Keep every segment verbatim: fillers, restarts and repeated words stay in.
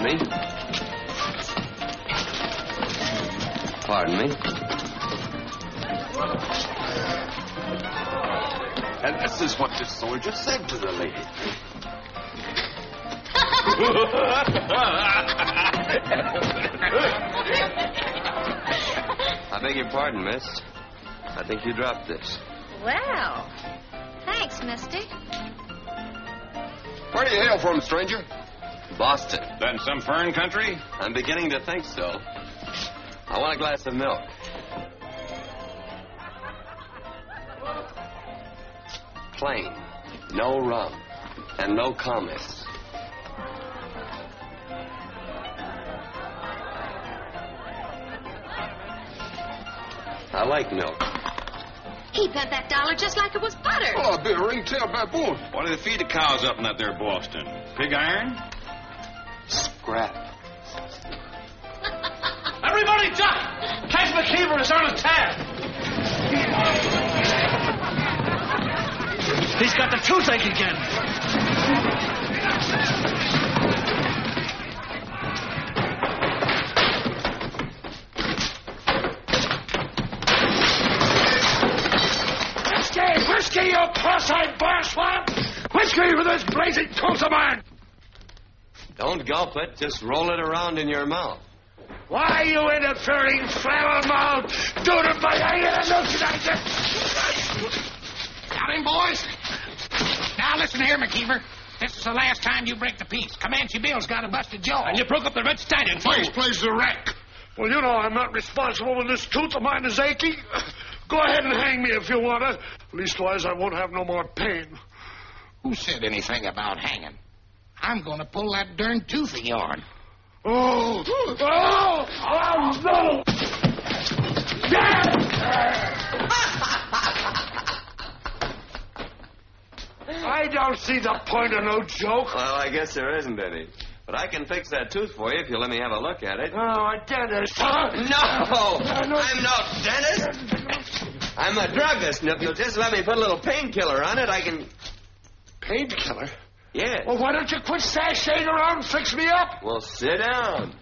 me. Pardon me. And this is what the soldier said to the lady. I beg your pardon, miss. I think you dropped this. Well, thanks, mister. Where do you hail from, stranger? Boston. Then some fern country? I'm beginning to think so. I want a glass of milk. Plain. No rum. And no comments. I like milk. He bet that dollar just like it was butter. Oh, a bit of ringtail baboon. What do they feed the cows up in that there Boston? Pig iron? Scrap. Everybody duck! Cash McKeever is on attack. He's got the toothache again. Whiskey, you cross-eyed bar swamp! Whiskey for this blazing coat of mine! Don't gulp it. Just roll it around in your mouth. Why, you interfering flabbermouth? Do it by I Got him, boys? Now, listen here, McKeever. This is the last time you break the peace. Comanche Bill's got a busted jaw. And you broke up the Red Stallion, too. Place plays a wreck. Well, you know I'm not responsible when this tooth of mine is achy. Go ahead and hang me if you want to. Leastwise, I won't have no more pain. Who said anything about hanging? I'm going to pull that darn tooth of yours. Oh! Oh! Oh, no! I don't see the point of no joke. Well, I guess there isn't any. But I can fix that tooth for you if you let me have a look at it. Oh, a dentist, huh? No! I'm no dentist! I'm a druggist, and if you'll just let me put a little painkiller on it, I can... Painkiller? Yes. Well, why don't you quit sashaying around and fix me up? Well, sit down.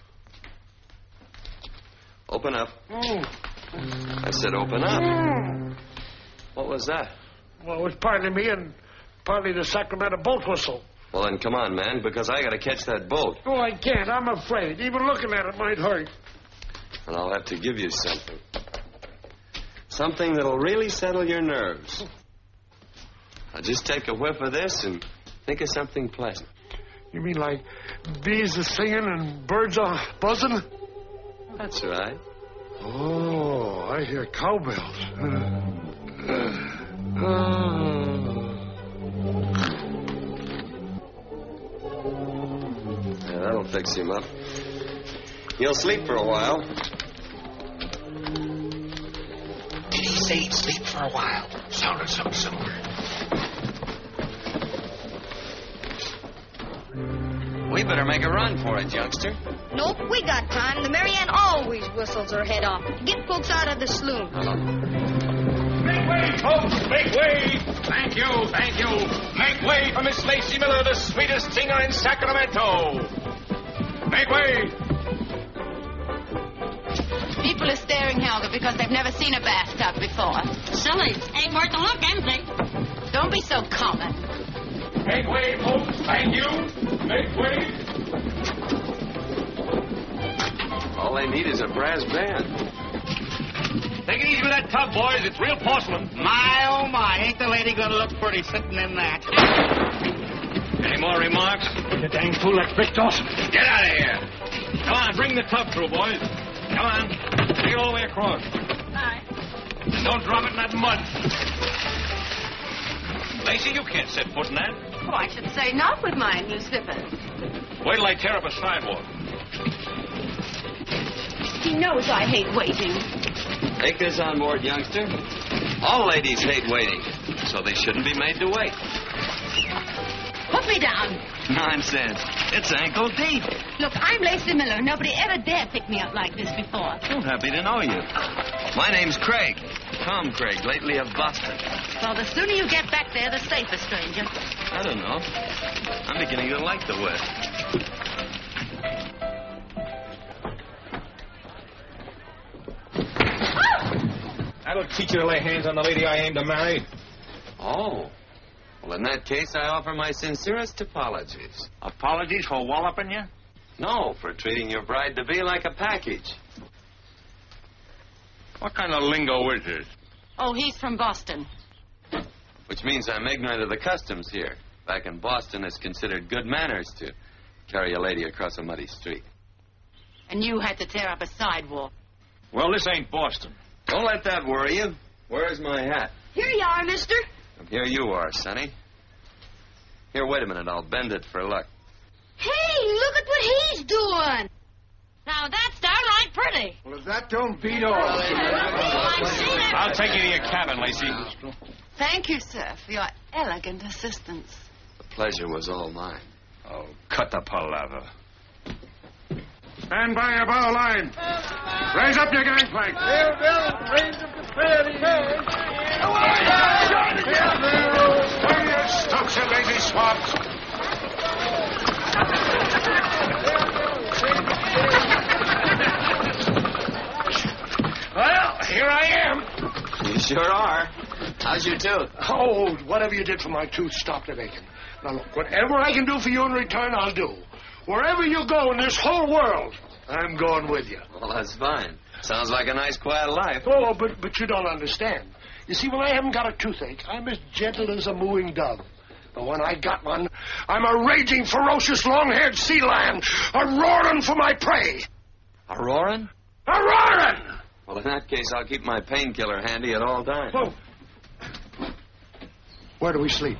Open up. Mm. I said open up. Mm. What was that? Well, it was partly me and partly the Sacramento boat whistle. Well, then come on, man, because I got to catch that boat. Oh, I can't. I'm afraid. Even looking at it might hurt. And I'll have to give you something. Something that'll really settle your nerves. Now, just take a whiff of this and think of something pleasant. You mean like bees are singing and birds are buzzing? That's right. Oh, I hear cowbells. Uh, uh, Yeah, that'll fix him up. He'll sleep for a while. Did he say he'd sleep for a while? Sounded something similar. We better make a run for it, youngster. Nope, we got time. The Marianne always whistles her head off. Get folks out of the saloon. Hello. Make way, folks! Make way! Thank you, thank you. Make way for Miss Lacey Miller, the sweetest singer in Sacramento. Make way! People are staring, Helga, because they've never seen a bathtub before. Silly. Ain't worth a look, anything. Don't be so common. Make way, folks! Thank you. Make way! All they need is a brass band. Take it easy with that tub, boys. It's real porcelain. My, oh, my. Ain't the lady going to look pretty sitting in that? Any more remarks? You dang fool, that's Vic Dawson. Get out of here. Come on, bring the tub through, boys. Come on. Take it all the way across. Bye. Don't drop it in that mud. Lacey, you can't set foot in that. Oh, I should say not with my new slippers. Wait till I tear up a sidewalk. He knows I hate waiting. Take this on board, youngster. All ladies hate waiting, so they shouldn't be made to wait. Put me down. Nonsense. It's ankle deep. Look, I'm Lacey Miller. Nobody ever dared pick me up like this before. I'm happy to know you. My name's Craig. Tom Craig, lately of Boston. Well, the sooner you get back there, the safer, stranger. I don't know. I'm beginning to like the West. I don't teach you to lay hands on the lady I aim to marry. Oh. Well, in that case, I offer my sincerest apologies. Apologies for walloping you? No, for treating your bride-to-be like a package. What kind of lingo is this? Oh, he's from Boston. Which means I'm ignorant of the customs here. Back in Boston, it's considered good manners to carry a lady across a muddy street. And you had to tear up a sidewalk. Well, this ain't Boston. Don't let that worry you. Where's my hat? Here you are, mister. And here you are, Sonny. Here, wait a minute. I'll bend it for luck. Hey, look at what he's doing. Now, that's downright pretty. Well, if that don't beat all. I'll take you to your cabin, Lacey. Thank you, sir, for your elegant assistance. The pleasure was all mine. Oh, cut the palaver. Stand by your bow line. Raise up your gangplank. Bill, Bill, raise up the fairly. Swing your stokes, you lazy swabs. Well, here I am. You sure are. How's your tooth? Oh, whatever you did for my tooth stopped it aching. Now, look, whatever I can do for you in return, I'll do. Wherever you go in this whole world, I'm going with you. Well, that's fine. Sounds like a nice, quiet life. Oh, but, but you don't understand. You see, when I haven't got a toothache, I'm as gentle as a mooing dove. But when I got one, I'm a raging, ferocious, long-haired sea lion, a roaring for my prey. A roaring? A roaring! Well, in that case, I'll keep my painkiller handy at all times. Oh. Where do we sleep?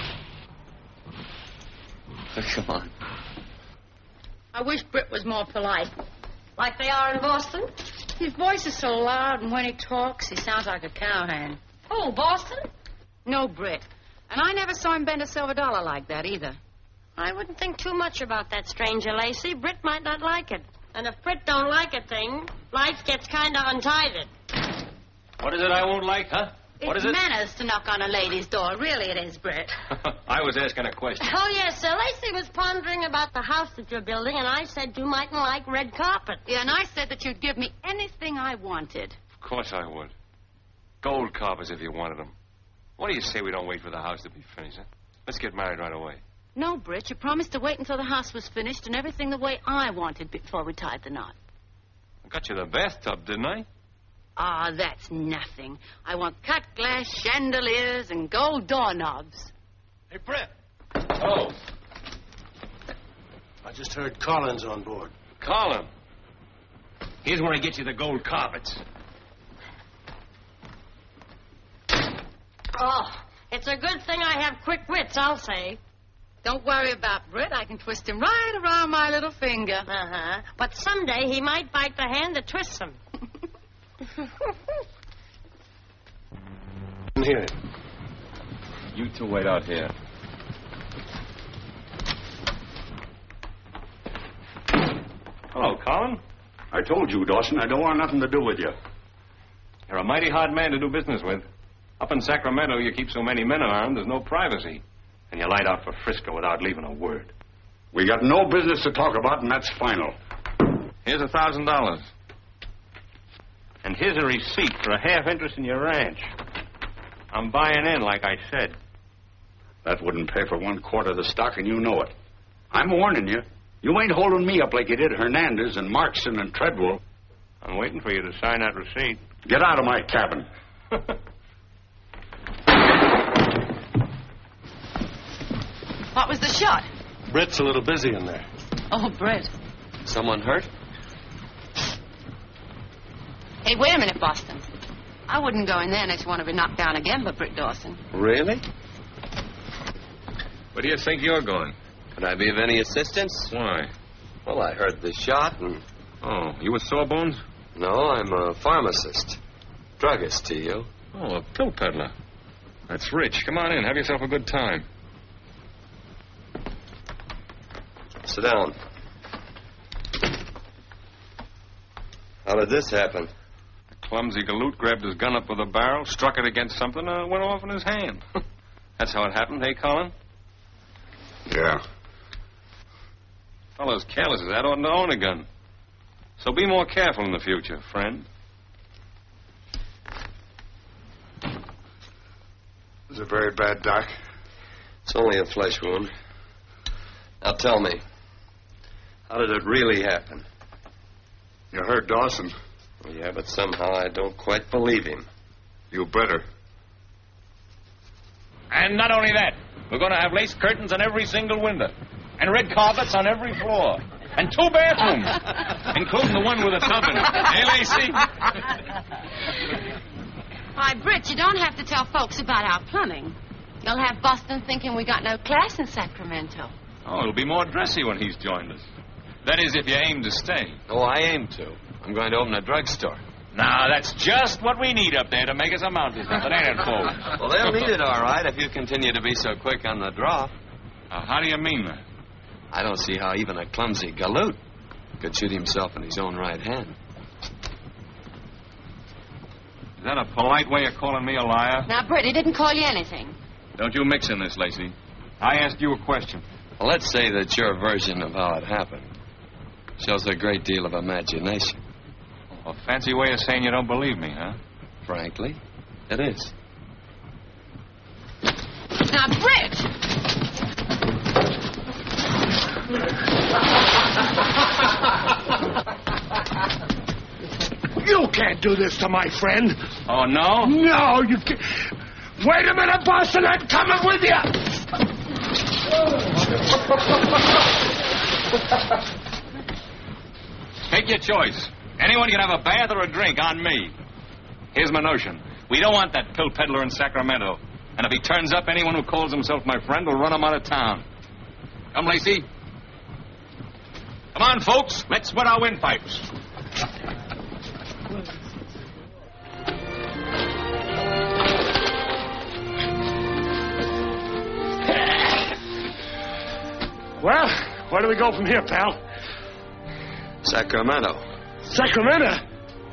Come on. I wish Britt was more polite. Like they are in Boston? His voice is so loud, and when he talks, he sounds like a cowhand. Oh, Boston? No, Britt. And I never saw him bend a silver dollar like that, either. I wouldn't think too much about that stranger, Lacey. Britt might not like it. And if Britt don't like a thing, life gets kind of untied. What is it I won't like, huh? What It's is it? manners to knock on a lady's door. Really it is, Britt. I was asking a question. Oh, yes, sir. Lacey was pondering about the house that you're building, and I said you mightn't like red carpet. Yeah, and I said that you'd give me anything I wanted. Of course I would. Gold carpets if you wanted them. What do you say we don't wait for the house to be finished, huh? Let's get married right away. No, Britt, you promised to wait until the house was finished and everything the way I wanted before we tied the knot. I got you the bathtub, didn't I? Ah, that's nothing. I want cut glass chandeliers and gold doorknobs. Hey, Brett. Oh, I just heard Collins on board. call him. Here's where he gets you the gold carpets. Oh, it's a good thing I have quick wits, I'll say. Don't worry about Britt. I can twist him right around my little finger. Uh-huh. But someday he might bite the hand that twists him. I'm here. You two wait out here. Hello, Colin. I told you, Dawson, I don't want nothing to do with you. You're a mighty hard man to do business with. Up in Sacramento, you keep so many men around, there's no privacy. And you light out for Frisco without leaving a word. We got no business to talk about, and that's final. Here's a thousand dollars. And here's a receipt for a half interest in your ranch. I'm buying in, like I said. That wouldn't pay for one quarter of the stock, and you know it. I'm warning you. You ain't holding me up like you did Hernandez and Markson and Treadwell. I'm waiting for you to sign that receipt. Get out of my cabin. What was the shot? Britt's a little busy in there. Oh, Britt. Someone hurt? Hey, wait a minute, Boston. I wouldn't go in there unless you want to be knocked down again by Britt Dawson. Really? Where do you think you're going? Could I be of any assistance? Why? Well, I heard the shot and... Oh, you with Sawbones? No, I'm a pharmacist. Druggist to you. Oh, a pill peddler. That's rich. Come on in. Have yourself a good time. Sit down. How did this happen? The clumsy galoot grabbed his gun up with a barrel, struck it against something, and it went off in his hand. That's how it happened, hey, Colin? Yeah. Fellow's careless as that oughtn't to own a gun. So be more careful in the future, friend. it very bad, Doc? It's only a flesh wound. Now tell me, how did it really happen? You heard Dawson. Well, yeah, but somehow I don't quite believe him. You better. And not only that, we're going to have lace curtains on every single window, and red carpets on every floor, and two bathrooms, including the one with a tub in it. Eh, Lacey? Why, Britt, you don't have to tell folks about our plumbing. You'll have Boston thinking we got no class in Sacramento. Oh, it'll be more dressy when he's joined us. That is, if you aim to stay. Oh, I aim to. I'm going to open a drugstore. Now, that's just what we need up there to make us amount to something, ain't it, folks? Well, they'll need it all right if you continue to be so quick on the draw. Uh, how do you mean that? I don't see how even a clumsy galoot could shoot himself in his own right hand. Is that a polite way of calling me a liar? Now, Britt, he didn't call you anything. Don't you mix in this, Lacey. I asked you a question. Well, let's say that your version of how it happened shows a great deal of imagination. A fancy way of saying you don't believe me, huh? Frankly, it is. Now, Britt! You can't do this to my friend. Oh, no? No, you can't. Wait a minute, Boston. I'm coming with you. Take your choice. Anyone can have a bath or a drink on me. Here's my notion. We don't want that pill peddler in Sacramento. And if he turns up, anyone who calls himself my friend will run him out of town. Come, Lacey. Come on, folks. Let's wet our windpipes. Well, where do we go from here, pal? Sacramento. Sacramento?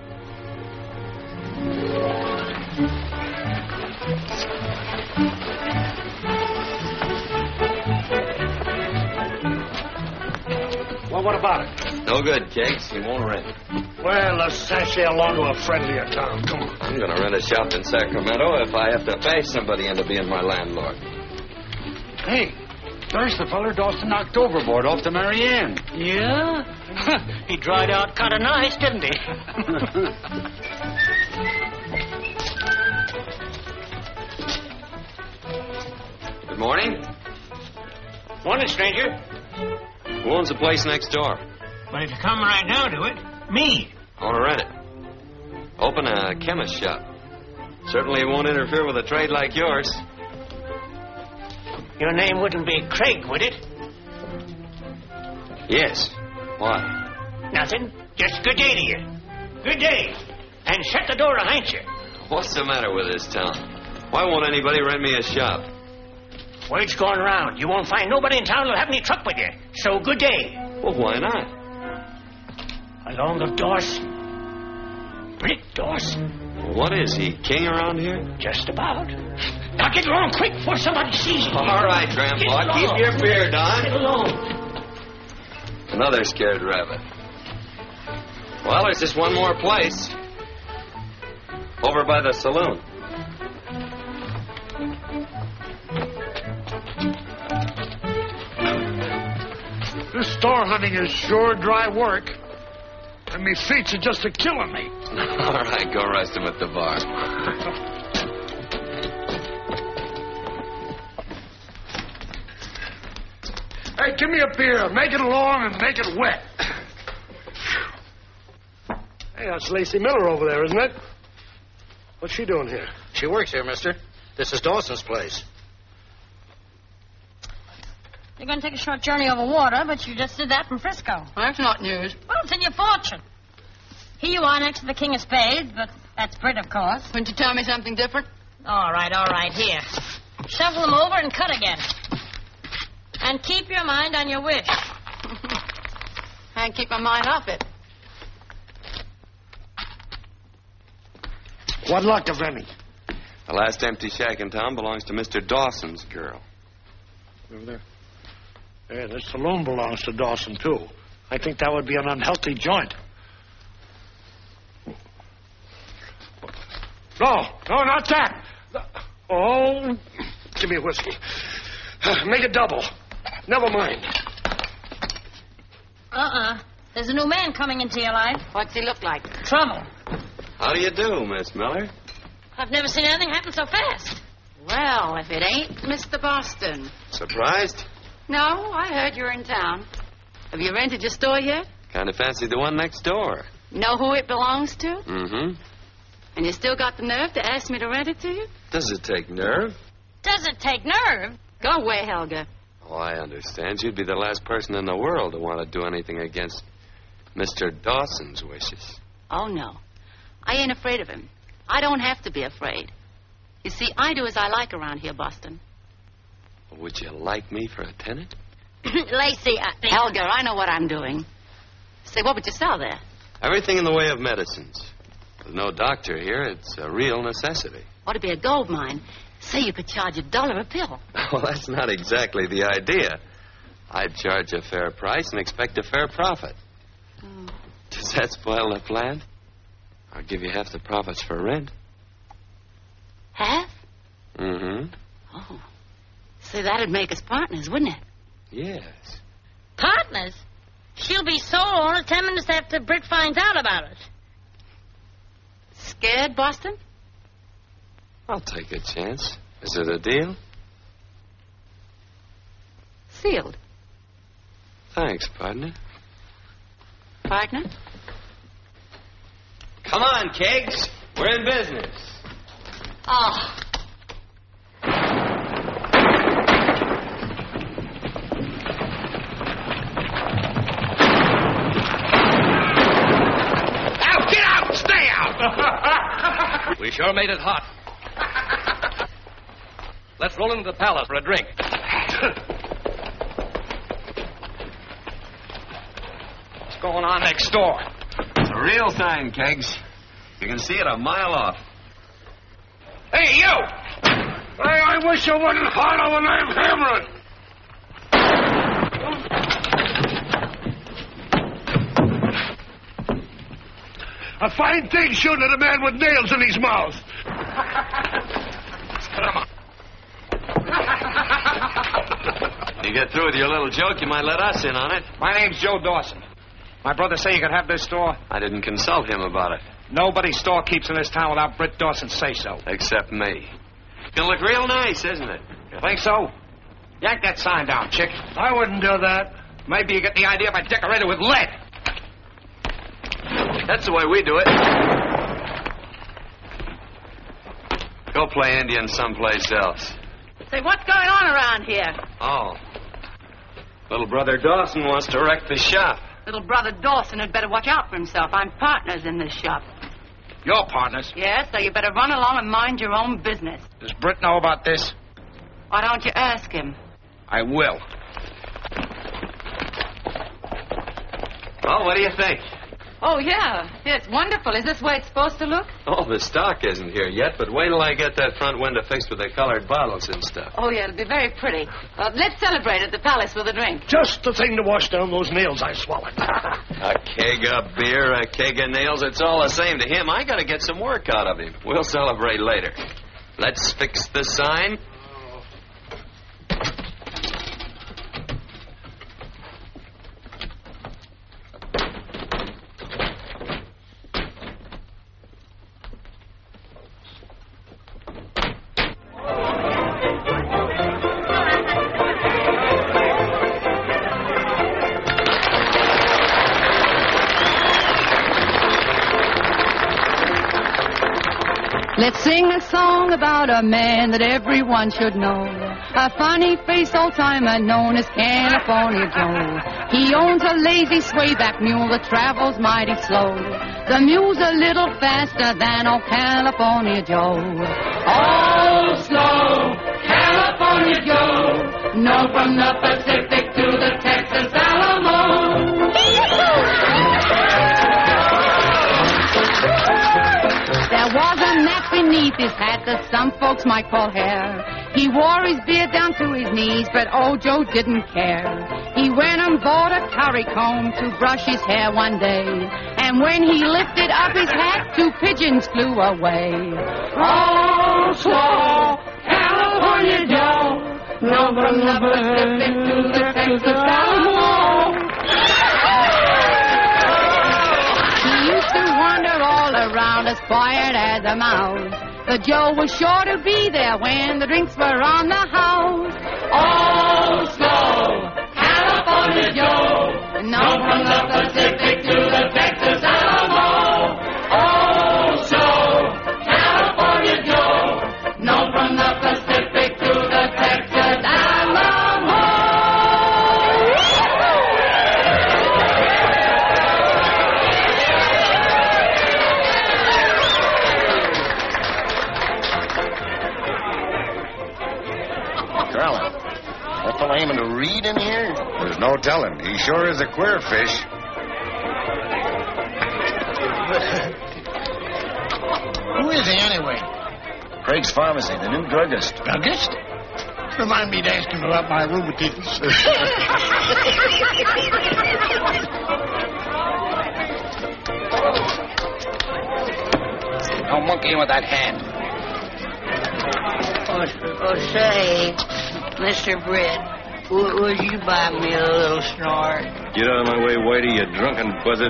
Well, what about it? No good, Keggs. He won't rent. Well, let's sashay along to a friendlier town. Come on. I'm going to rent a shop in Sacramento if I have to bash somebody into being my landlord. Hey, there's the feller Dawson knocked overboard off to Marianne. Yeah? He dried out kind of nice, didn't he? Good morning. Morning, stranger. Who owns the place next door? But if you come right down to it, me. I want to rent it. Open a chemist shop. Certainly won't interfere with a trade like yours. Your name wouldn't be Craig, would it? Yes. Why? Nothing. Just good day to you. Good day. And shut the door behind you. What's the matter with this town? Why won't anybody rent me a shop? Word's going around. You won't find nobody in town who'll have any truck with you. So good day. Well, why not? Along of Dawson. Britt Dawson. Well, what is he, king around here? Just about. Now get along quick before somebody sees you. All right, Grandpa. Keep your beard on. Get along. Another scared rabbit. Well, there's just one more place. Over by the saloon. This store hunting is sure dry work. And me feet are just a killing me. All right, go rest him at the bar. Hey, give me a beer. Make it long and make it wet. Hey, that's Lacey Miller over there, isn't it? What's she doing here? She works here, mister. This is Dawson's place. You're going to take a short journey over water, but you just did that from Frisco. Well, that's not news. Well, it's in your fortune. Here you are next to the King of Spades, but that's Britt, of course. Wouldn't you tell me something different? All right, all right, here. Shuffle them over and cut again. And keep your mind on your wish. Can't keep my mind off it. What luck, if any? The last empty shack in town belongs to Mister Dawson's girl. Over there. Yeah, this saloon belongs to Dawson, too. I think that would be an unhealthy joint. No, no, not that. Oh, give me a whiskey. Uh, make it double. Never mind. Uh-uh. There's a new man coming into your life. What's he look like? Trouble. How do you do, Miss Miller? I've never seen anything happen so fast. Well, if it ain't Mister Boston. Surprised? No, I heard you were in town. Have you rented your store yet? Kind of fancy the one next door. Know who it belongs to? Mm-hmm. And you still got the nerve to ask me to rent it to you? Does it take nerve? Does it take nerve? Go away, Helga. Oh, I understand. You'd be the last person in the world to want to do anything against Mister Dawson's wishes. Oh, no. I ain't afraid of him. I don't have to be afraid. You see, I do as I like around here, Boston. Would you like me for a tenant? Lacey, I think... Helga, I know what I'm doing. Say, what would you sell there? Everything in the way of medicines. With no doctor here, it's a real necessity. Ought to be a gold mine. Say you could charge a dollar a pill. Well, that's not exactly the idea. I'd charge a fair price and expect a fair profit. Oh. Does that spoil the plan? I'll give you half the profits for rent. Half? Mm-hmm. Oh. Say, that'd make us partners, wouldn't it? Yes. Partners? She'll be sole owner ten minutes after Britt finds out about it. Scared, Boston? I'll take a chance. Is it a deal? Sealed. Thanks, partner. Partner? Come on, Keggs. We're in business. Oh. Now get out! Stay out! We sure made it hot. Let's roll into the palace for a drink. What's going on next door? It's a real sign, Keggs. You can see it a mile off. Hey, you! Hey, I wish you wouldn't holler when I'm hammering. A fine thing shooting at a man with nails in his mouth. Come on. You get through with your little joke, you might let us in on it. My name's Joe Dawson. My brother say you could have this store. I didn't consult him about it. Nobody's store keeps in this town without Britt Dawson say so. Except me. Gonna look real nice, isn't it? You think so? Yank that sign down, chick. I wouldn't do that. Maybe you get the idea if I decorate it with lead. That's the way we do it. Go play Indian someplace else. Say, what's going on around here? Oh. Little brother Dawson wants to wreck the shop. Little brother Dawson had better watch out for himself. I'm partners in this shop. Your partners? Yes, so you better run along and mind your own business. Does Britt know about this? Why don't you ask him? I will. Well, what do you think? Oh, yeah. Yeah, it's wonderful. Is this the way it's supposed to look? Oh, the stock isn't here yet, but wait till I get that front window fixed with the colored bottles and stuff. Oh, yeah, it'll be very pretty. Uh, let's celebrate at the palace with a drink. Just the thing to wash down those nails I swallowed. A keg of beer, a keg of nails, it's all the same to him. I gotta get some work out of him. We'll celebrate later. Let's fix the sign. Let's sing a song about a man that everyone should know. A funny face old-timer known as California Joe. He owns a lazy swayback mule that travels mighty slow. The mule's a little faster than old California Joe. Oh, slow, California Joe. No, from the Pacific to the Texas Alamo. There was a mat beneath his hat that some folks might call hair. He wore his beard down to his knees, but old Joe didn't care. He went and bought a curry comb to brush his hair one day. And when he lifted up his hat, two pigeons flew away. Oh, slow, California Joe. No, from the Pacific to the Texas Alamo. He used to wander all around as quiet as a mouse. The Joe was sure to be there when the drinks were on the house. Oh, slow, California Joe. No, from the Pacific to the Texas Alamo. Oh, slow, California Joe. No, from the Pacific to the Texas Alamo. Charlie, that fellow aiming to read in here? There's no telling. He sure is a queer fish. Who is he, anyway? Craig's Pharmacy, the new druggist. Druggist? Remind me to ask him about my rheumatism. Don't monkey with that hand. Oh, oh say, Mister Britt, w- would you buy me a little snort? Get out of my way, Whitey, you drunken buzzard.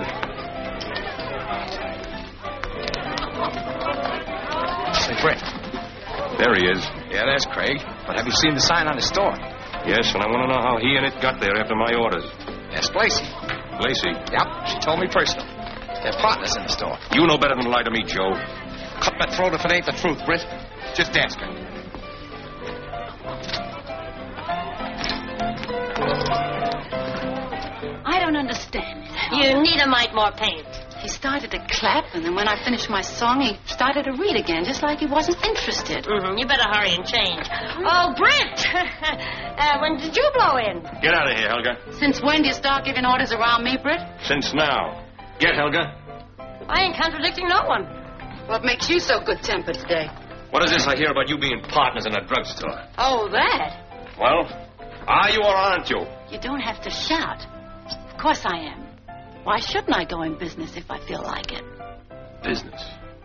Say, Britt. There he is. Yeah, there's Craig. But have you seen the sign on his store? Yes, and I want to know how he and it got there after my orders. Yes, Lacey. Lacey. Yep, she told me personally. They're partners in the store. You know better than to lie to me, Joe. Cut my throat if it ain't the truth, Britt. Just ask her. I don't understand it. You need a mite more paint. He started to clap, and then when I finished my song, he started to read again, just like he wasn't interested. Mm-hmm. You better hurry and change. Oh, Brent! uh, when did you blow in? Get out of here, Helga. Since when do you start giving orders around me, Britt? Since now. Get, Helga. I ain't contradicting no one. What makes you so good-tempered today? What is this I hear about you being partners in a drugstore? Oh, that? Well, are you or aren't you? You don't have to shout. Of course I am. Why shouldn't I go in business if I feel like it? Business?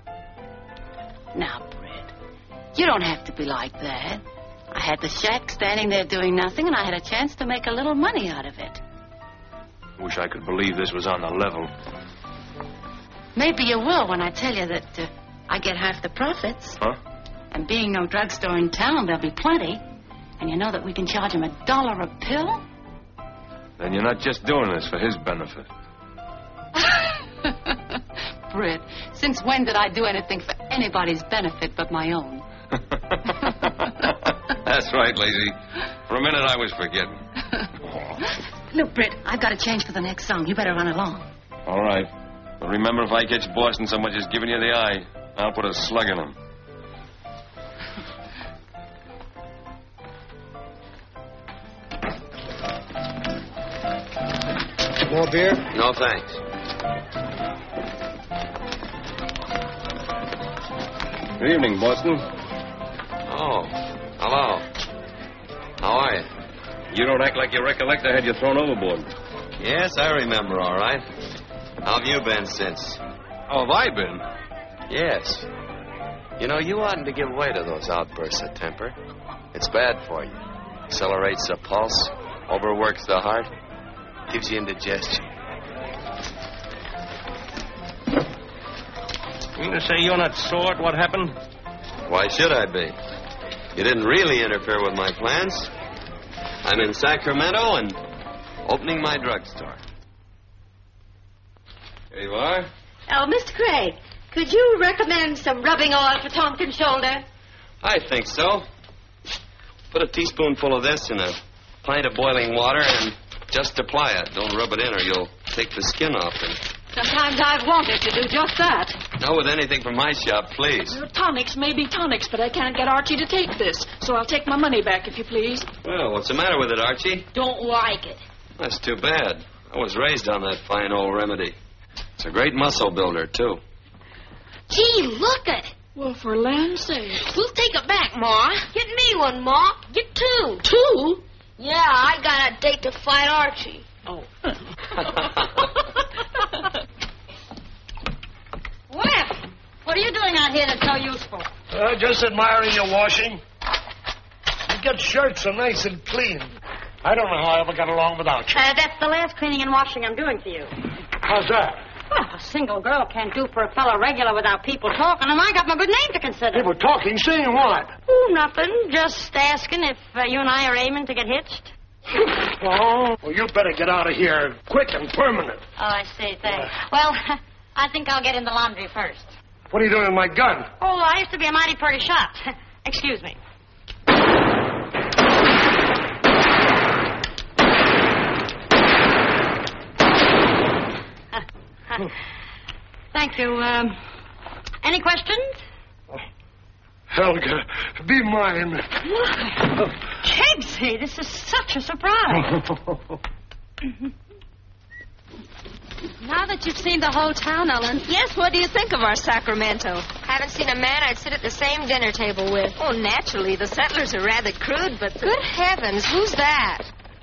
Now, Britt, you don't have to be like that. I had the shack standing there doing nothing, and I had a chance to make a little money out of it. Wish I could believe this was on the level. Maybe you will when I tell you that uh, I get half the profits. Huh? And being no drugstore in town, there'll be plenty. And you know that we can charge him a dollar a pill? Then you're not just doing this for his benefit. Britt, since when did I do anything for anybody's benefit but my own? That's right, Lazy. For a minute, I was forgetting. Look, Britt, I've got a change for the next song. You better run along. All right. But remember, if I catch Boston so much as giving you the eye, I'll put a slug in him. More beer? No, thanks. Good evening, Boston. Oh, hello. How are you? You don't act like you recollect I had you thrown overboard. Yes, I remember, all right. How have you been since? How have I been? Yes. You know, you oughtn't to give way to those outbursts of temper. It's bad for you. Accelerates the pulse, overworks the heart, gives you indigestion. You mean to say you're not sore at what happened? Why should I be? You didn't really interfere with my plans. I'm in Sacramento and opening my drugstore. Here you are. Oh, Mister Craig, could you recommend some rubbing oil for Tompkins' shoulder? I think so. Put a teaspoonful of this in a pint of boiling water and just apply it. Don't rub it in or you'll take the skin off. And Sometimes I've wanted to do just that. not with anything from my shop, please. Well, tonics may be tonics, but I can't get Archie to take this, so I'll take my money back if you please. Well, what's the matter with it, Archie? Don't like it. That's too bad. I was raised on that fine old remedy. It's a great muscle builder, too. Gee, look at it. Well, for land's sake. We'll take it back, Ma. Get me one, Ma. Get two. Two? Yeah, I got a date to fight Archie. Oh. Well, what are you doing out here that's so useful? Uh, just admiring your washing. get shirts so nice and clean. I don't know how I ever got along without you. Uh, that's the last cleaning and washing I'm doing for you. How's that? Well, a single girl can't do for a fellow regular without people talking, and I got my good name to consider. People talking, saying what? Oh, nothing. Just asking if uh, you and I are aiming to get hitched. Oh, well, you better get out of here quick and permanent. Oh, I see. Thanks. Well, I think I'll get in the laundry first. What are you doing with my gun? Oh, I used to be a mighty pretty shot. Excuse me. Thank you. Um, any questions? Oh, Helga, be mine. Oh, Chigsy, this is such a surprise. Now that you've seen the whole town, Ellen, yes, what do you think of our Sacramento? Haven't seen a man I'd sit at the same dinner table with. Oh, naturally, the settlers are rather crude, but... The... Good heavens, who's that?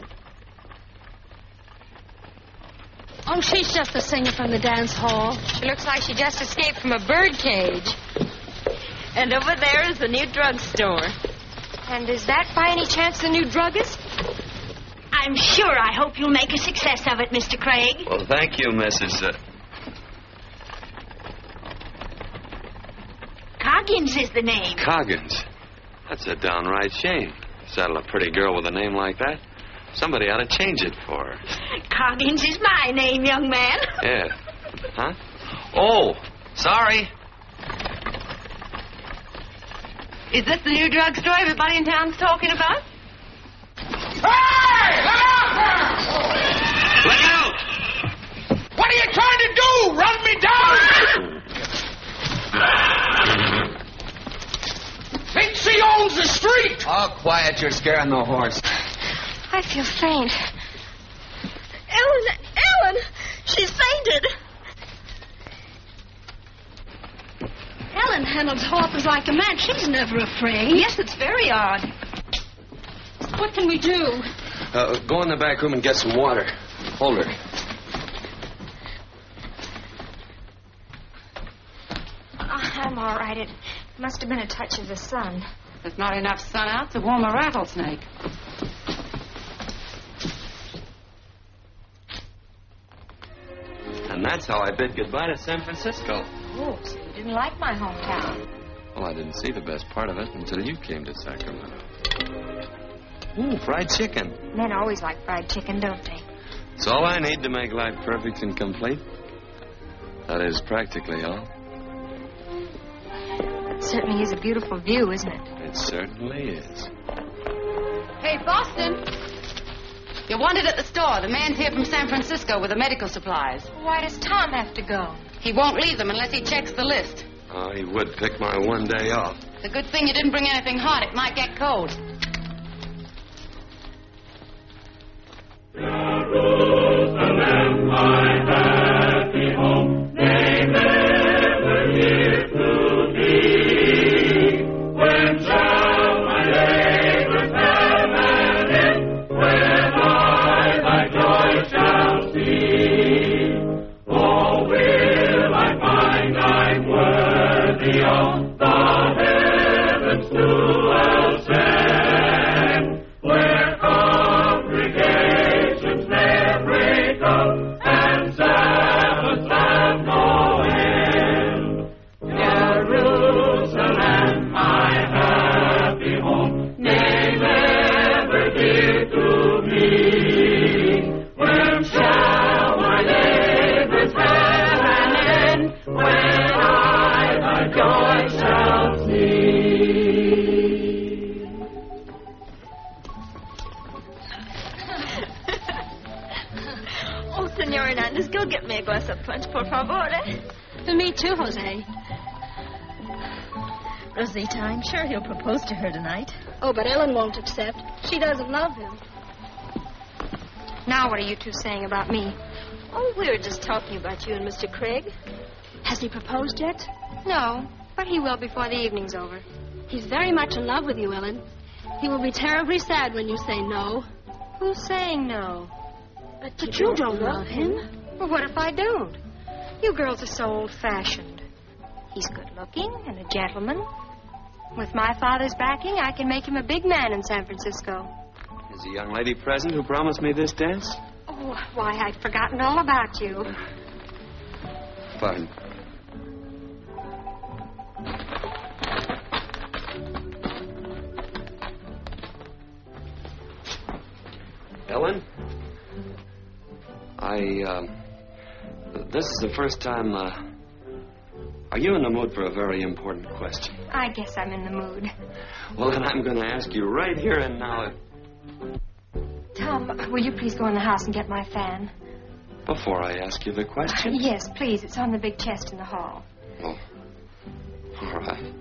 Oh, she's just a singer from the dance hall. She looks like she just escaped from a bird cage. And over there is the new drugstore. And is that by any chance the new druggist? I'm sure I hope you'll make a success of it, Mister Craig. Well, thank you, Missus Uh... Coggins is the name. Coggins. That's a downright shame. Saddle a pretty girl with a name like that. Somebody ought to change it for her. Coggins is my name, young man. Yeah. Huh? Oh, sorry. Is this the new drugstore everybody in town's talking about? Hey! Look out there! Look out! What are you trying to do? Run me down? Thinks he owns the street. Oh, quiet. You're scaring the horse. I feel faint. Ellen! Ellen! She's fainted! Ellen handles horses like a man. She's never afraid. Yes, it's very odd. What can we do? Uh, go in the back room and get some water. Hold her. Oh, I'm all right. It must have been a touch of the sun. There's not enough sun out to warm a rattlesnake. And that's how I bid goodbye to San Francisco. Oh, so you didn't like my hometown. Well, I didn't see the best part of it until you came to Sacramento. Ooh, fried chicken. Men always like fried chicken, don't they? It's all I need to make life perfect and complete. That is practically all. It certainly is a beautiful view, isn't it? It certainly is. Hey, Boston. You're wanted at the store. The man's here from San Francisco with the medical supplies. Why does Tom have to go? He won't leave them unless he checks the list. Oh, he would pick my one day off. It's a good thing you didn't bring anything hot. It might get cold. Jerusalem, my happy home, may never near to thee. When shall my labors have an end? When I thy joy shall see? Oh, will I find I'm worthy of the heavens to ascend? Where congregations never break up and Sabbaths have no end. Jerusalem, my happy home, name ever dear to me. When shall my labors have an end? When I thy joy shall see? Oh, Senor Hernandez, go get me a glass of punch, por favor, eh? For me too, Jose. Rosita, I'm sure he'll propose to her tonight. Oh, but Ellen won't accept. She doesn't love him. Now what are you two saying about me? Oh, we were just talking about you and Mister Craig. Has he proposed yet? No, but he will before the evening's over. He's very much in love with you, Ellen. He will be terribly sad when you say no. Who's saying no? But, but you don't love him. Well, what if I don't? You girls are so old-fashioned. He's good-looking and a gentleman. With my father's backing, I can make him a big man in San Francisco. Is the young lady present who promised me this dance? Oh, why, I'd forgotten all about you. Fine. Ellen? I, um... This is the first time, uh... Are you in the mood for a very important question? I guess I'm in the mood. Well, then I'm going to ask you right here and now. Tom, will you please go in the house and get my fan? Before I ask you the question? Yes, please. It's on the big chest in the hall. Oh. All right.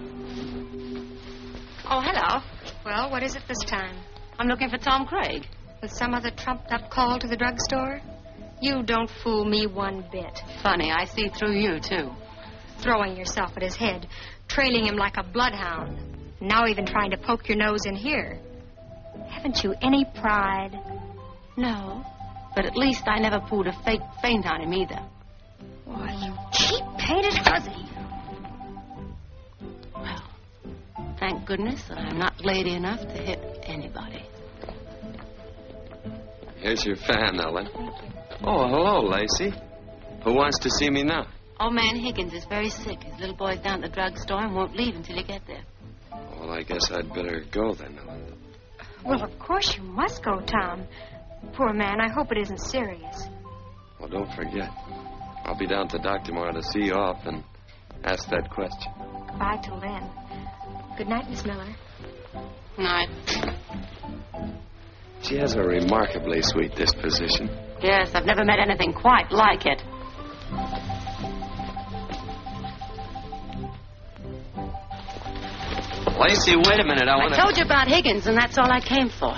Oh, hello. Well, what is it this time? I'm looking for Tom Craig. With some other trumped-up call to the drugstore? You don't fool me one bit. Funny, I see through you, too. Throwing yourself at his head, trailing him like a bloodhound. Now even trying to poke your nose in here. Haven't you any pride? No, but at least I never pulled a fake feint on him either. Why, you cheap-painted hussy. Well, thank goodness that I'm not lady enough to hit anybody. Here's your fan, Ellen. Oh, hello, Lacey. Who wants to see me now? Old man Higgins is very sick. His little boy's down at the drugstore and won't leave until you get there. Well, I guess I'd better go then, Ellen. Well, of course you must go, Tom. Poor man, I hope it isn't serious. Well, don't forget. I'll be down to Doc tomorrow to see you off and ask that question. Goodbye till then. Good night, Miss Miller. Night. She has a remarkably sweet disposition. Yes, I've never met anything quite like it. Lacey, wait a minute. I want I to... told you about Higgins, and that's all I came for.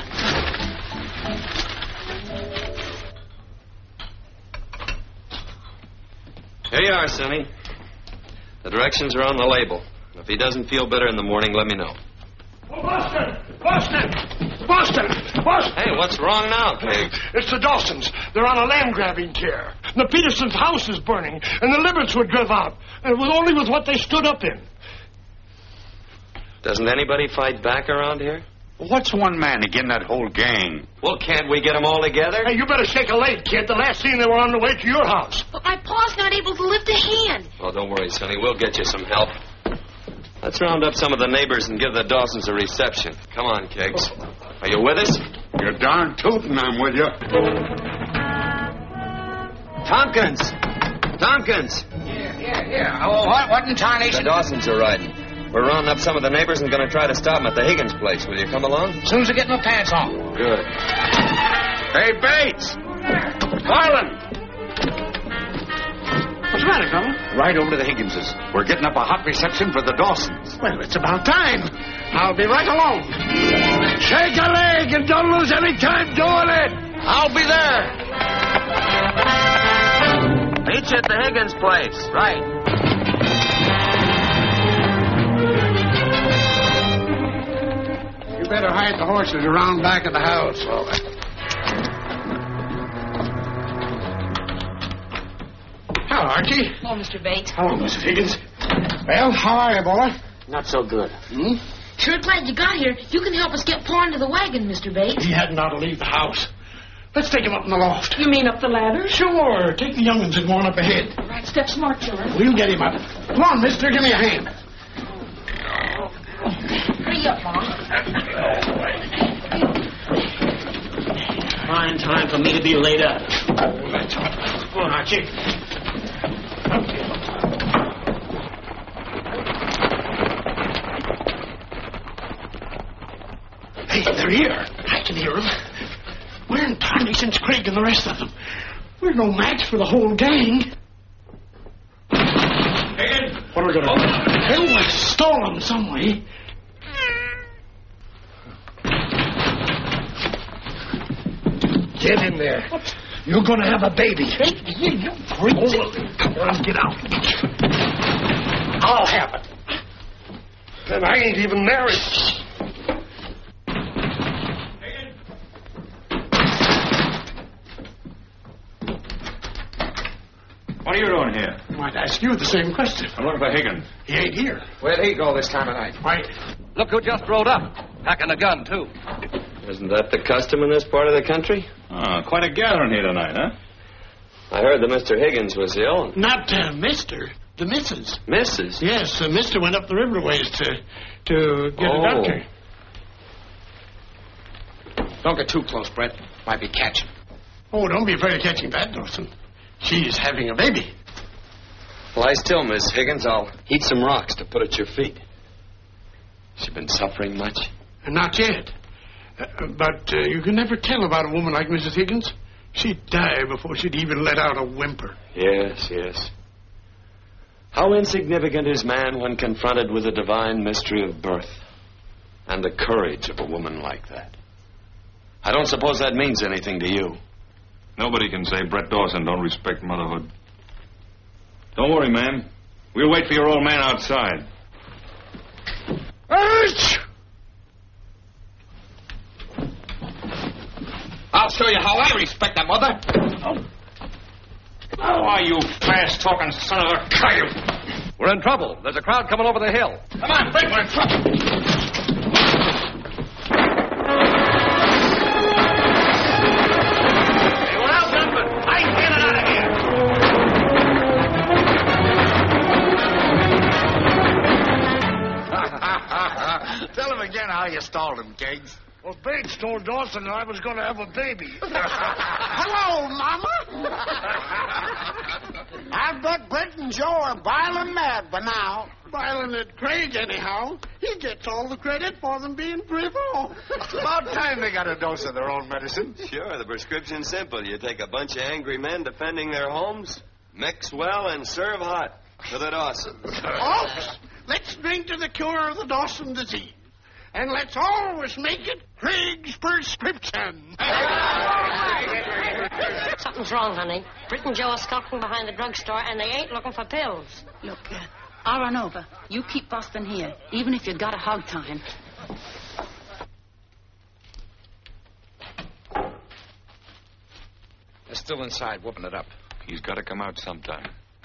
Here you are, Sonny. The directions are on the label. If he doesn't feel better in the morning, let me know. Oh, Boston! Boston! Boston! Boston! Hey, what's wrong now, Craig? It's the Dawsons. They're on a land-grabbing tear. The Petersons' house is burning, and the Liberts were driven out. And it was only with what they stood up in. Doesn't anybody fight back around here? What's one man again that whole gang? Well, can't we get them all together? Hey, you better shake a leg, kid. The last scene they were on the way to your house. But my pa's not able to lift a hand. Oh, don't worry, Sonny. We'll get you some help. Let's round up some of the neighbors and give the Dawsons a reception. Come on, Keggs. Are you with us? You're darn tootin' I'm with you. Tompkins! Tompkins! Here, here, here. Oh, what, what in tarnation? The Dawsons are riding. We're rounding up some of the neighbors and going to try to stop them at the Higgins place. Will you come along? As soon as I get my pants on. Good. Hey, Bates! Harlan! What's the matter, Governor? Right over to the Higginses. We're getting up a hot reception for the Dawsons. Well, it's about time. I'll be right along. Shake a leg and don't lose any time doing it. I'll be there. Meet you at the Higgins place. Right. You better hide the horses around back of the house. All right. Hello, Archie. Oh, Mister Bates. Hello, Missus Higgins. Well, how are you, boy? Not so good. Hmm? Sure glad you got here. You can help us get Pa into the wagon, Mister Bates. He hadn't ought to leave the house. Let's take him up in the loft. You mean up the ladder? Sure. Take the young'uns and go on up ahead. All right, step smart, children. We'll get him up. Come on, mister. Give me a hand. Hurry up, Mom. Fine time for me to be laid up. Go on, Archie. Hey, they're here. I can hear them. Where in tarnation's Craig and the rest of them? We're no match for the whole gang. Higgins! What are we going to do? They'll have stolen some way. Get in there. What? You're going to have a baby. Baby? You freak. Oh, come on, get out. I'll have it. And I ain't even married. What are you doing here? I might ask you the same question. I'm looking for Higgins. He ain't here. Where'd he go this time of night? Why? Look who just rode up. Packing a gun, too. Isn't that the custom in this part of the country? Oh, quite a gathering here tonight, huh? I heard that Mister Higgins was ill. Not uh, Mister The Missus Missus Yes, uh, Mister went up the river ways to, to get Oh. a doctor. Don't get too close, Brett. Might be catching. Oh, don't be afraid of catching that, Dawson. She's having a baby. Lie still, Miss Higgins. I'll heat some rocks to put at your feet. She been suffering much? Not yet. Uh, but uh, you can never tell about a woman like Missus Higgins. She'd die before she'd even let out a whimper. Yes, yes. How insignificant is man when confronted with the divine mystery of birth and the courage of a woman like that. I don't suppose that means anything to you. Nobody can say Brett Dawson don't respect motherhood. Don't worry, ma'am. We'll wait for your old man outside. I'll show you how I respect a mother. Oh. Oh, are you fast-talking son of a coyote? We're in trouble. There's a crowd coming over the hill. Come on, Brett, we're in trouble. Tell him again how you stalled him, Keggs. Well, Bates told Dawson that I was going to have a baby. Hello, Mama. I bet Brett and Joe are biling mad by now. Biling at Craig, anyhow. He gets all the credit for them being bravo. It's about time they got a dose of their own medicine. Sure, the prescription's simple. You take a bunch of angry men defending their homes, mix well, and serve hot to the Dawsons. Folks, let's drink to the cure of the Dawson disease. And let's always make it Craig's prescription. Something's wrong, honey. Britt and Joe are skulking behind the drugstore, and they ain't looking for pills. Look, uh, I'll run over. You keep busting here, even if you've got a hog time. They're still inside, whooping it up. He's got to come out sometime.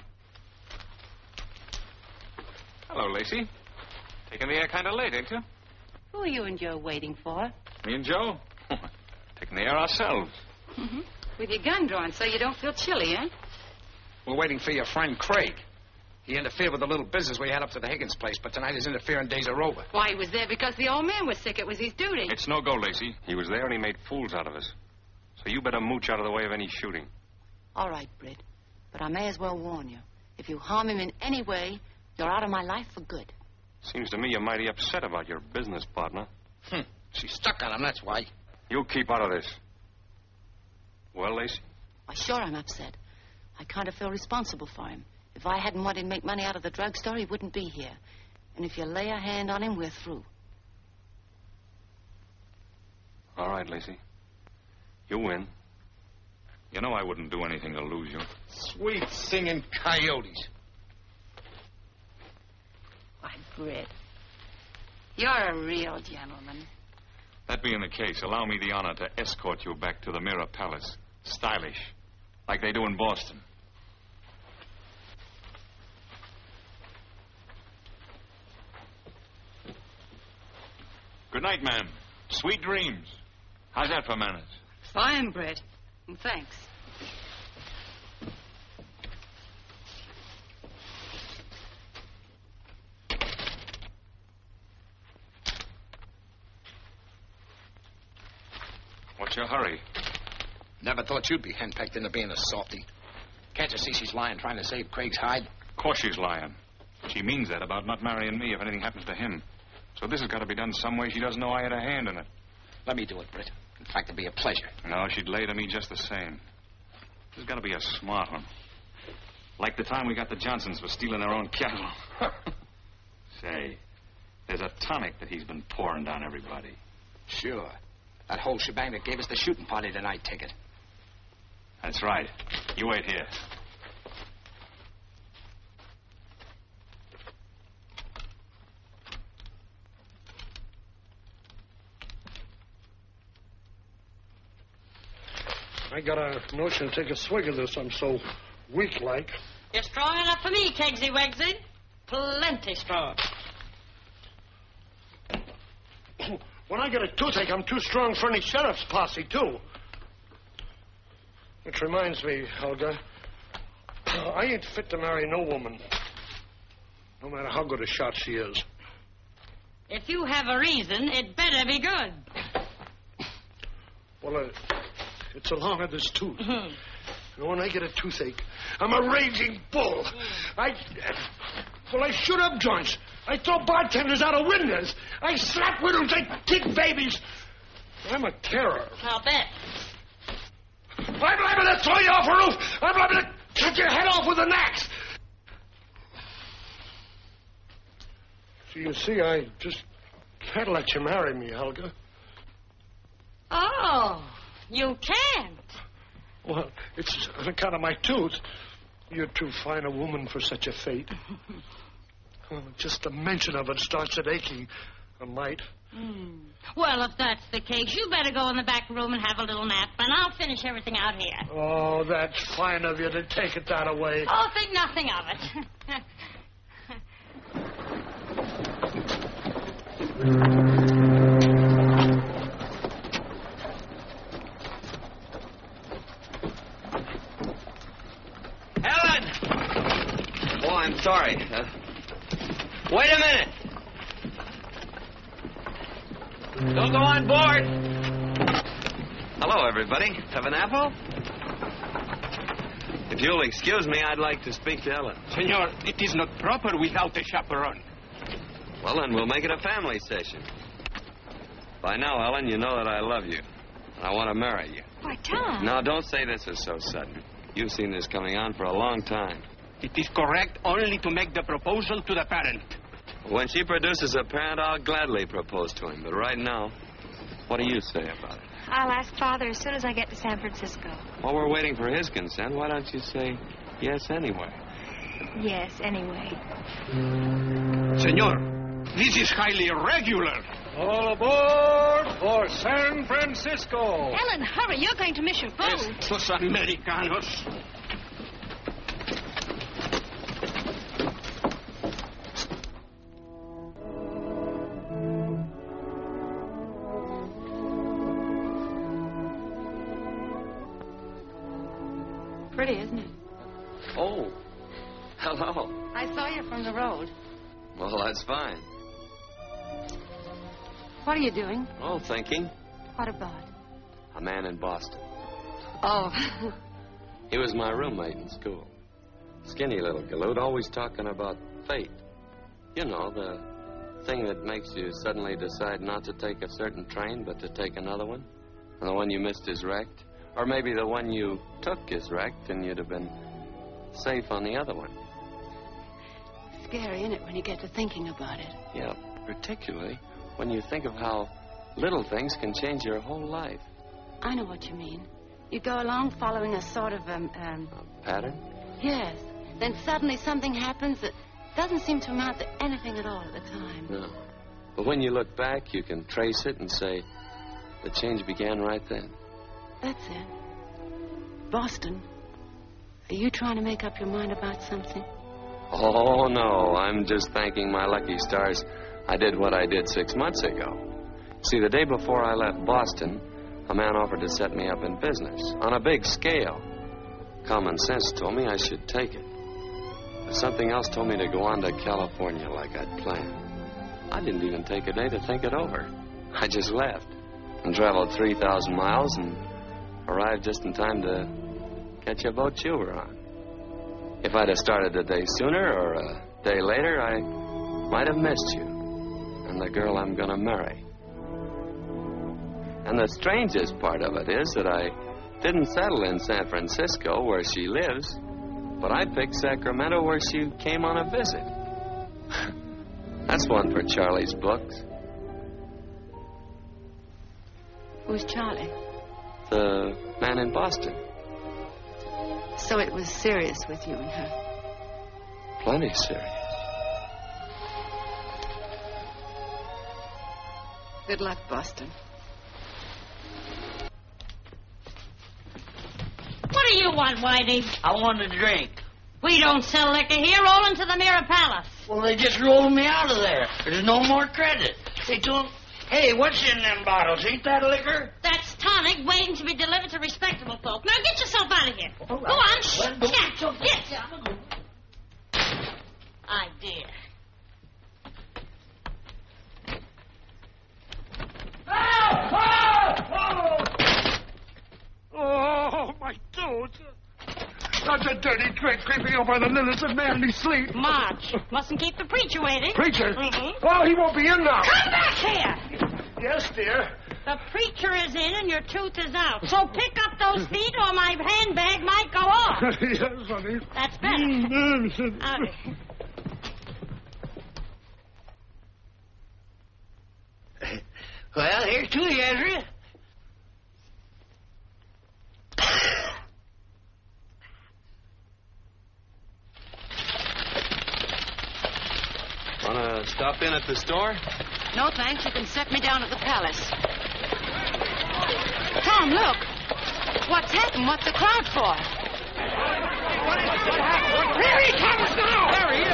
Hello, Lacey. Taking the air kind of late, ain't you? Who are you and Joe waiting for? Me and Joe? Taking the air ourselves. Mm-hmm. With your gun drawn so you don't feel chilly, eh? We're waiting for your friend Craig. He interfered with the little business we had up to the Higgins place, but tonight his interfering days are over. Why, he was there because the old man was sick. It was his duty. It's no go, Lacey. He was there and he made fools out of us. So you better mooch out of the way of any shooting. All right, Britt. But I may as well warn you. If you harm him in any way, you're out of my life for good. Seems to me you're mighty upset about your business partner. Hmm. She's stuck on him, that's why. You keep out of this. Well, Lacey? Why, sure I'm upset. I kind of feel responsible for him. If I hadn't wanted to make money out of the drugstore, he wouldn't be here. And if you lay a hand on him, we're through. All right, Lacey. You win. You know I wouldn't do anything to lose you. Sweet singing coyotes. Why, Britt, you're a real gentleman. That being the case, allow me the honor to escort you back to the Mirror Palace. Stylish. Like they do in Boston. Good night, ma'am. Sweet dreams. How's that for manners? Fine, Britt. And thanks. What's your hurry? Never thought you'd be henpecked into being a softy. Can't you see she's lying, trying to save Craig's hide? Of course she's lying. She means that about not marrying me if anything happens to him. So this has got to be done some way she doesn't know I had a hand in it. Let me do it, Britt. In fact, it'd be a pleasure. No, she'd lay to me just the same. She's got to be a smart one. Like the time we got the Johnsons for stealing their own cattle. Say, there's a tonic that he's been pouring down everybody. Sure. That whole shebang that gave us the shooting party tonight ticket. That's right. You wait here. I got a notion to take a swig of this. I'm so weak like. You're strong enough for me, Kegsy Wegsy. Plenty strong. When I get a toothache, I'm too strong for any sheriff's posse, too. Which reminds me, Helga, I ain't fit to marry no woman, no matter how good a shot she is. If you have a reason, it better be good. Well, uh, it's along with this tooth. And when I get a toothache, I'm a raging bull. I, well, I shoot up joints. I throw bartenders out of windows. I slap widows. I kick babies. I'm a terror. I'll bet. I'm liable to throw you off a roof. I'm liable to cut your head off with an axe. So you see, I just can't let you marry me, Helga. Oh, you can't. Well, it's on account of my tooth. You're too fine a woman for such a fate. Oh, just the mention of it starts it aching. I might. Mm. Well, if that's the case, you better go in the back room and have a little nap, and I'll finish everything out here. Oh, that's fine of you to take it that away. Oh, think nothing of it. Helen! Oh, I'm sorry. Uh, wait a minute. Don't go on board. Hello, everybody. Have an apple? If you'll excuse me, I'd like to speak to Ellen. Senor, it is not proper without a chaperone. Well, then we'll make it a family session. By now, Ellen, you know that I love you. And I want to marry you. Why, Tom. Now, don't say this is so sudden. You've seen this coming on for a long time. It is correct only to make the proposal to the parent. When she produces a parent, I'll gladly propose to him. But right now, what do you say about it? I'll ask Father as soon as I get to San Francisco. While we're waiting for his consent, why don't you say yes anyway? Yes, anyway. Senor, this is highly irregular. All aboard for San Francisco. Ellen, hurry. You're going to miss your boat. Estos Americanos. Pretty, isn't it? Oh, hello. I saw you from the road. Well, that's fine. What are you doing? Oh, thinking. What about? A man in Boston. Oh. He was my roommate in school. Skinny little galoot, always talking about fate. You know, the thing that makes you suddenly decide not to take a certain train, but to take another one. And the one you missed is wrecked. Or maybe the one you took is wrecked and you'd have been safe on the other one. Scary, isn't it, when you get to thinking about it? Yeah, particularly when you think of how little things can change your whole life. I know what you mean. You go along following a sort of, um... um a pattern? Yes. Then suddenly something happens that doesn't seem to amount to anything at all at the time. No. But when you look back, you can trace it and say, the change began right then. That's it. Boston, are you trying to make up your mind about something? Oh, no. I'm just thanking my lucky stars I did what I did six months ago. See, the day before I left Boston, a man offered to set me up in business on a big scale. Common sense told me I should take it. But something else told me to go on to California like I'd planned. I didn't even take a day to think it over. I just left and traveled three thousand miles and arrived just in time to catch a boat you were on. If I'd have started a day sooner or a day later, I might have missed you and the girl I'm going to marry. And the strangest part of it is that I didn't settle in San Francisco where she lives, but I picked Sacramento where she came on a visit. That's one for Charlie's books. Who's Charlie? The man in Boston. So it was serious with you and her? Plenty serious. Good luck, Boston. What are you you want, Whitey? I want a drink. We don't sell liquor here. Roll into the Mirror Palace. Well, they just rolled me out of there. There's no more credit. They told, hey, what's in them bottles? Ain't that liquor? That's tonic waiting to be delivered to respectable folk. Now get yourself out of here. All right. Go on, shh. Well, don't- Snap, so get. Idea. Oh, my toes. That's a dirty trick creeping over the lilies of manly sleep. March. Mustn't keep the preacher waiting. Preacher? Mm-hmm. Well, he won't be in now. Come back here. Yes, dear. The preacher is in and your tooth is out. So pick up those feet or my handbag might go off. Yes, honey. That's better. Out of here. Well, here's to you, Ezra. Want to stop in at the store? No, thanks. You can set me down at the palace. Tom, look. What's happened? What's the crowd for? What is it? What happened? Here he comes now! There he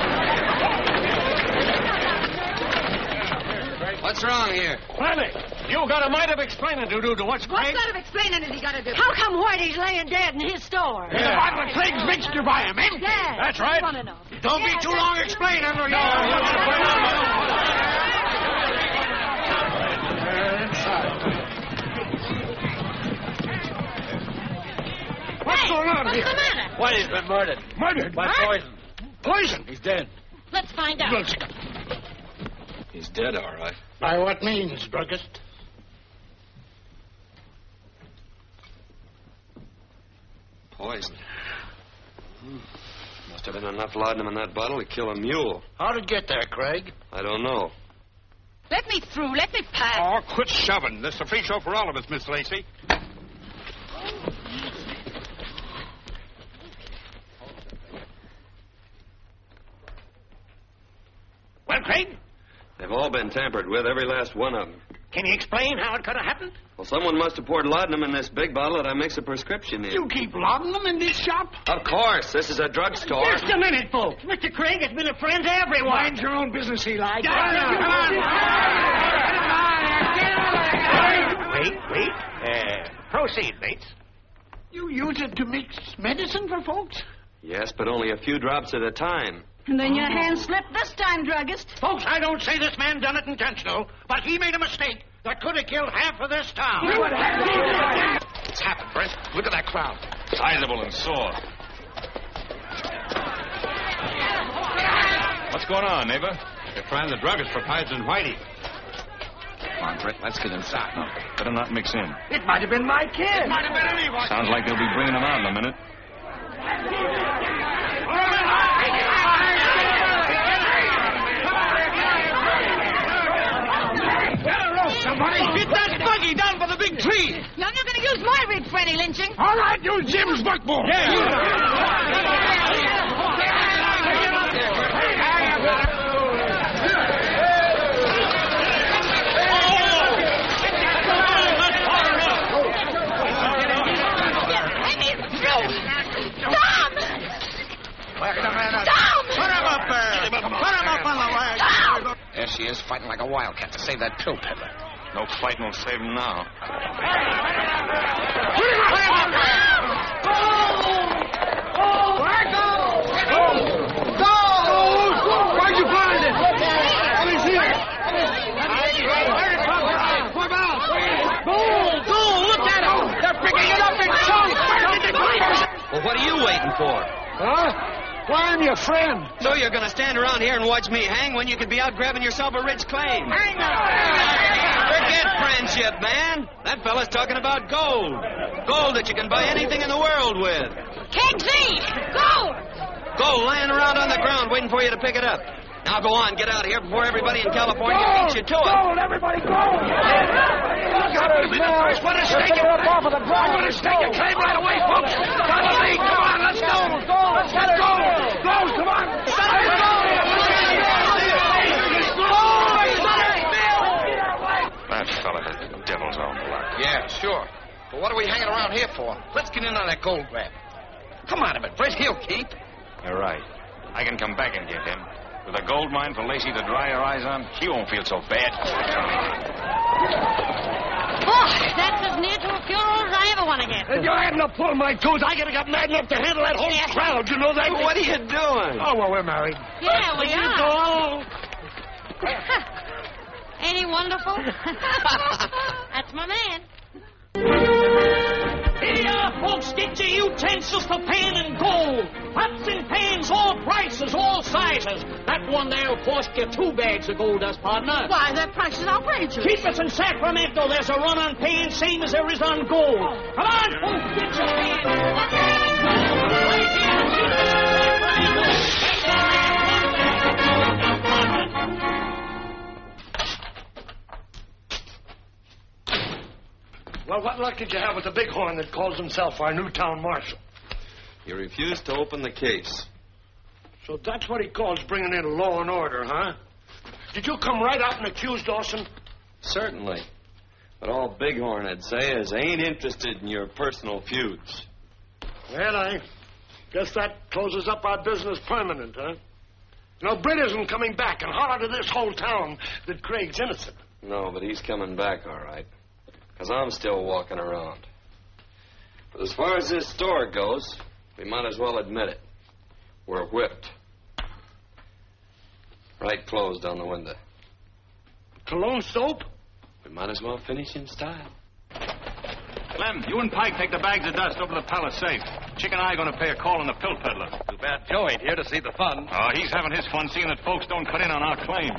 is. What's wrong here? Plenty. You got a mite of explaining to do to what's What great. sort of explaining has he got to do? How come Whitey's laying dead in his store? There's a bottle of Craig's mixture by him, eh? Yeah. That's right. I want to know. Don't Yeah, be too that's- long explaining, or you... What's Hey, going on what's here? the matter? Whitey's been murdered. Murdered? By What? poison. Poison? He's dead. Let's find out. Let's go. He's dead, all right. By what means, druggist? Poison. Hmm. Must have been enough laudanum in that bottle to kill a mule. How'd it get there, Craig? I don't know. Let me through. Let me pass. Oh, quit shoving. This is a free show for all of us, Miss Lacey. Well, Craig, They've all been tampered with, every last one of them. can you explain how it could have happened? Well, someone must have poured laudanum in this big bottle that I mix a prescription in. You keep laudanum in this shop? Of course. This is a drugstore. Just a minute, folks. Mister Craig has been a friend to everyone. Mind your own business, Eli. Come on, come on. Wait, wait. Uh, proceed, Bates. You use it to mix medicine for folks? Yes, but only a few drops at a time. And then your hand slipped this time, druggist. Folks, I don't say this man done it intentional, but he made a mistake that could have killed half of this town. What's happened, Brent? Look at that crowd. Sizable and sore. What's going on, neighbor? They're trying the druggist for Poison Whitey. Come on, Brent, let's get inside. No, better not mix in. It might have been my kid. Might have been anyone. Sounds like they'll be bringing him out in a minute. Somebody Get that buggy down by the big tree. Now you're going to use my rig for any lynching. All right, use Jim's buckboard. There she is, fighting like a wildcat to save that pill peddler. No fighting will save him now. Where'd you find it? He's here. Gold, gold, look at them. They're picking it up in chunks. Well, what are you waiting for? Huh? Why, I'm your friend. So you're going to stand around here and watch me hang when you could be out grabbing yourself a rich claim? Hang on. Forget friendship, man. That fella's talking about gold. Gold that you can buy anything in the world with. Kegsy! Go! Gold laying around on the ground waiting for you to pick it up. Now go on, get out of here before everybody in California beats you to it. Gold, everybody, gold! What a stake it up off of the ground. I'm going to stake a claim right away, folks. Got a lead. Come on, let's go. Let's go. Go, come on. Let's go. That fella has the devil's own luck. Yeah, sure. But what are we hanging around here for? Let's get in on that gold grab. Come on, if it Britt, he'll keep. You're right. I can come back and get him. With a gold mine for Lacey to dry her eyes on, she won't feel so bad. Boy, that's as near to a funeral as I ever want to get. If you hadn't have pulled my tooth, I could have got mad enough to handle that whole crowd. You know that? What are you doing? Oh, well, we're married. Yeah, we You are. go. Ain't he wonderful? That's my man. Here, folks, get your utensils for pan and gold. Pots and pans, all prices, all sizes. That one there'll cost you two bags of gold dust, partner. Why, that price is outrageous. Keep us in Sacramento. There's a run on pans, same as there is on gold. Come on, folks, get your pans. Right here, Well, what luck did you have with the bighorn that calls himself our new town marshal? You refused to open the case. So that's what he calls bringing in law and order, huh? Did you come right out and accuse Dawson? Certainly. But all Bighorn'd say is I ain't interested in your personal feuds. Well, I guess that closes up our business permanent, huh? No, Britt isn't coming back, and holler to this whole town that Craig's innocent. No, but he's coming back, all right. Because I'm still walking around. But as far as this store goes, we might as well admit it. We're whipped. Right closed on the window. Cologne soap? We might as well finish in style. Clem, you and Pike take the bags of dust over to the palace safe. Chick and I are going to pay a call on the pill peddler. Too bad Joe ain't here to see the fun. Oh, he's having his fun seeing that folks don't cut in on our claim.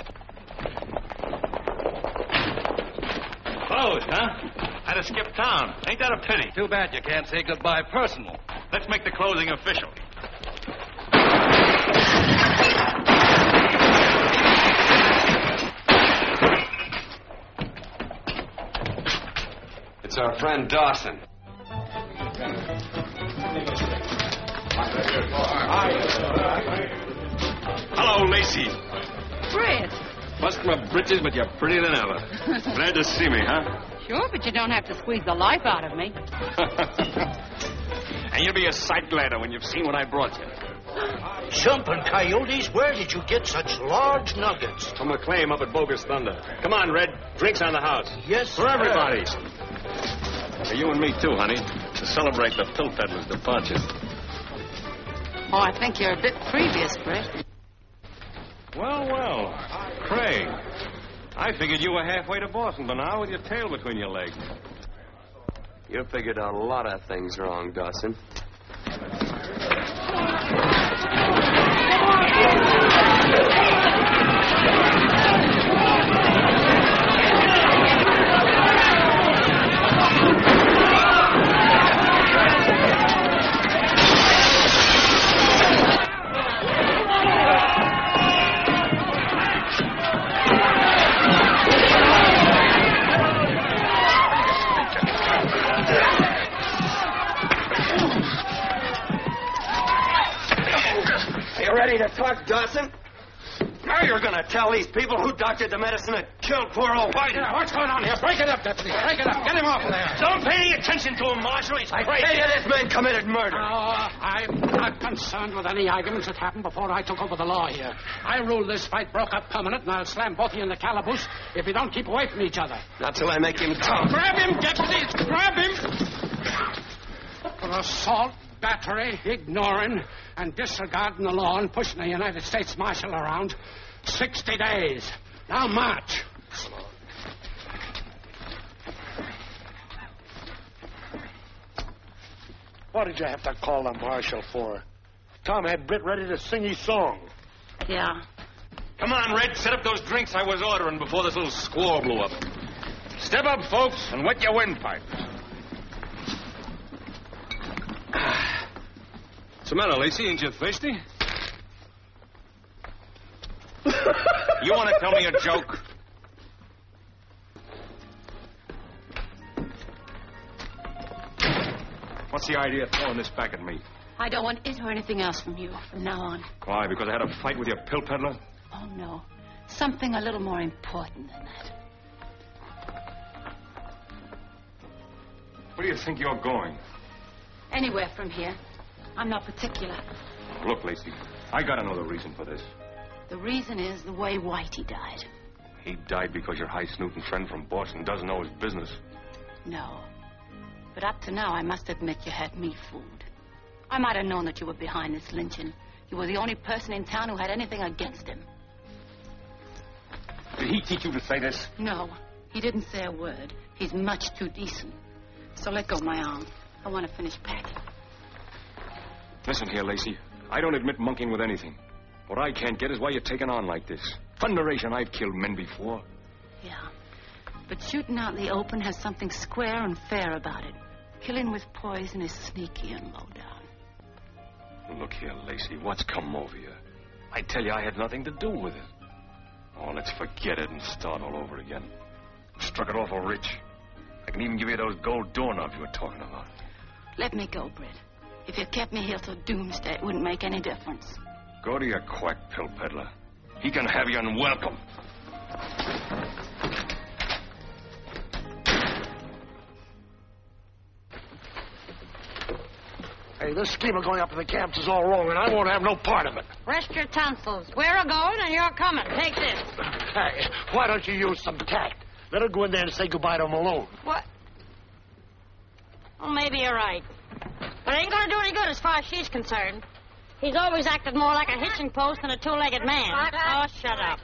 Closed, huh? Had to skip town. Ain't that a pity? Too bad you can't say goodbye personal. Let's make the closing official. It's our friend Dawson. Hello, Lacey. Britt. Bust my britches, but you're prettier than ever. Glad to see me, huh? Sure, but you don't have to squeeze the life out of me. And you'll be a sight gladder when you've seen what I brought you. Jumping coyotes, where did you get such large nuggets? From a claim up at Bogus Thunder. Come on, Red. Drinks on the house. Yes, For everybody. For you and me, too, honey. To celebrate the pill peddler's departure. Oh, I think you're a bit previous, Britt. Well, well. Craig. I figured you were halfway to Boston by now with your tail between your legs. You figured out a lot of things wrong, Dawson. Ready to talk, Dawson? Now you're going to tell these people who doctored the medicine that killed poor old Whitey. Yeah, what's going on here? Break it up, Deputy. Break it up. Get him off of there. Don't pay any attention to him, Marshal. He's I crazy. tell you, this man committed murder. Oh, I'm not concerned with any arguments that happened before I took over the law here. I rule this fight broke up permanent, and I'll slam both of you in the calaboose if you don't keep away from each other. Not till I make him talk. Grab him, Deputy. Grab him. For assault, battery, ignoring, and disregarding the law and pushing the United States Marshal around. Sixty days. Now march. What did you have to call the marshal for? Tom had Britt ready to sing his song. Yeah. Come on, Red. Set up those drinks I was ordering before this little squall blew up. Step up, folks, and wet your windpipes. What's the matter, Lacey? Ain't you thirsty? You want to tell me a joke? What's the idea of throwing this back at me? I don't want it or anything else from you from now on. Why, because I had a fight with your pill peddler? Oh, no. Something a little more important than that. Where do you think you're going? Anywhere from here. I'm not particular. Look, Lacey, I gotta know the reason for this. The reason is the way Whitey died. He died because your high-snooting friend from Boston doesn't know his business. No. But up to now, I must admit you had me fooled. I might have known that you were behind this lynching. You were the only person in town who had anything against him. Did he teach you to say this? No. He didn't say a word. He's much too decent. So let go of my arm. I want to finish packing. Listen here, Lacey. I don't admit monkeying with anything. What I can't get is why you're taking on like this. Thunderation, I've killed men before. Yeah. But shooting out in the open has something square and fair about it. Killing with poison is sneaky and low down. Look here, Lacey, what's come over you? I tell you I had nothing to do with it. Oh, let's forget it and start all over again. Struck it awful rich. I can even give you those gold doorknobs you were talking about. Let me go, Britt. If you kept me here till doomsday, it wouldn't make any difference. Go to your quack, pill peddler. He can have you unwelcome. Hey, this scheme of going up to the camps is all wrong, and I won't have no part of it. Rest your tonsils. We're a-going, and you're coming. Take this. Hey, why don't you use some tact? Let her go in there and say goodbye to Malone. What? Well, maybe you're right. But it ain't going to do any good as far as she's concerned. He's always acted more like a hitching post than a two-legged man. Oh, shut up.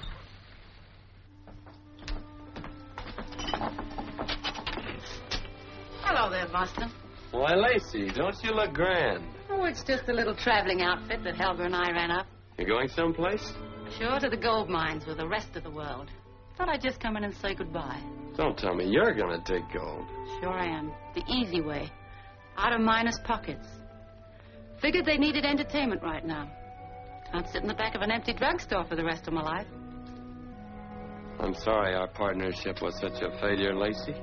Hello there, Boston. Why, Lacey, don't you look grand? Oh, it's just a little traveling outfit that Helga and I ran up. You going someplace? Sure, to the gold mines with the rest of the world. Thought I'd just come in and say goodbye. Don't tell me you're gonna dig gold. Sure am. The easy way. Out of miners' pockets. Figured they needed entertainment right now. Can't sit in the back of an empty drugstore for the rest of my life. I'm sorry our partnership was such a failure, Lacey.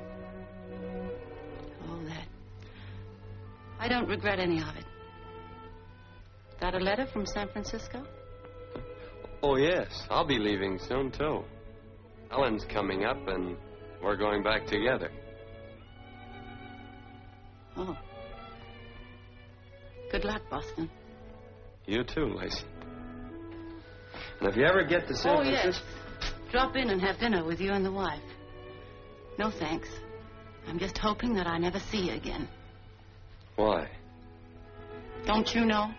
Oh, that. I don't regret any of it. Got a letter from San Francisco? Oh, yes. I'll be leaving soon, too. Ellen's coming up, and we're going back together. Oh. Good luck, Boston. You too, Lacey. And if you ever get to San oh, Francisco... yes. Drop in and have dinner with you and the wife. No, thanks. I'm just hoping that I never see you again. Why? Don't you know?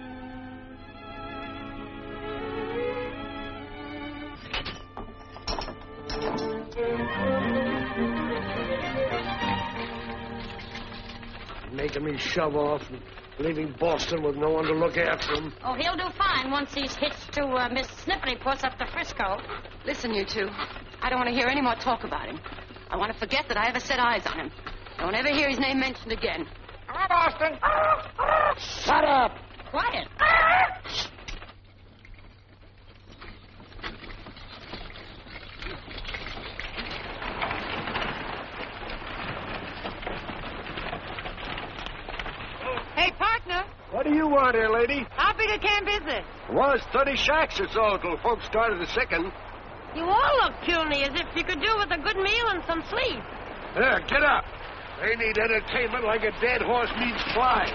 Making me shove off and leaving Boston with no one to look after him. Oh, he'll do fine once he's hitched to uh, Miss Snippety-Puss up to Frisco. Listen, you two. I don't want to hear any more talk about him. I want to forget that I ever set eyes on him. Don't ever hear his name mentioned again. Come on, Boston. Shut up. Quiet. Hey, partner. What do you want here, lady? How big a camp is it? Was thirty shacks or so till folks started to sicken. You all look puny, as if you could do with a good meal and some sleep. There, get up. They need entertainment like a dead horse needs flies.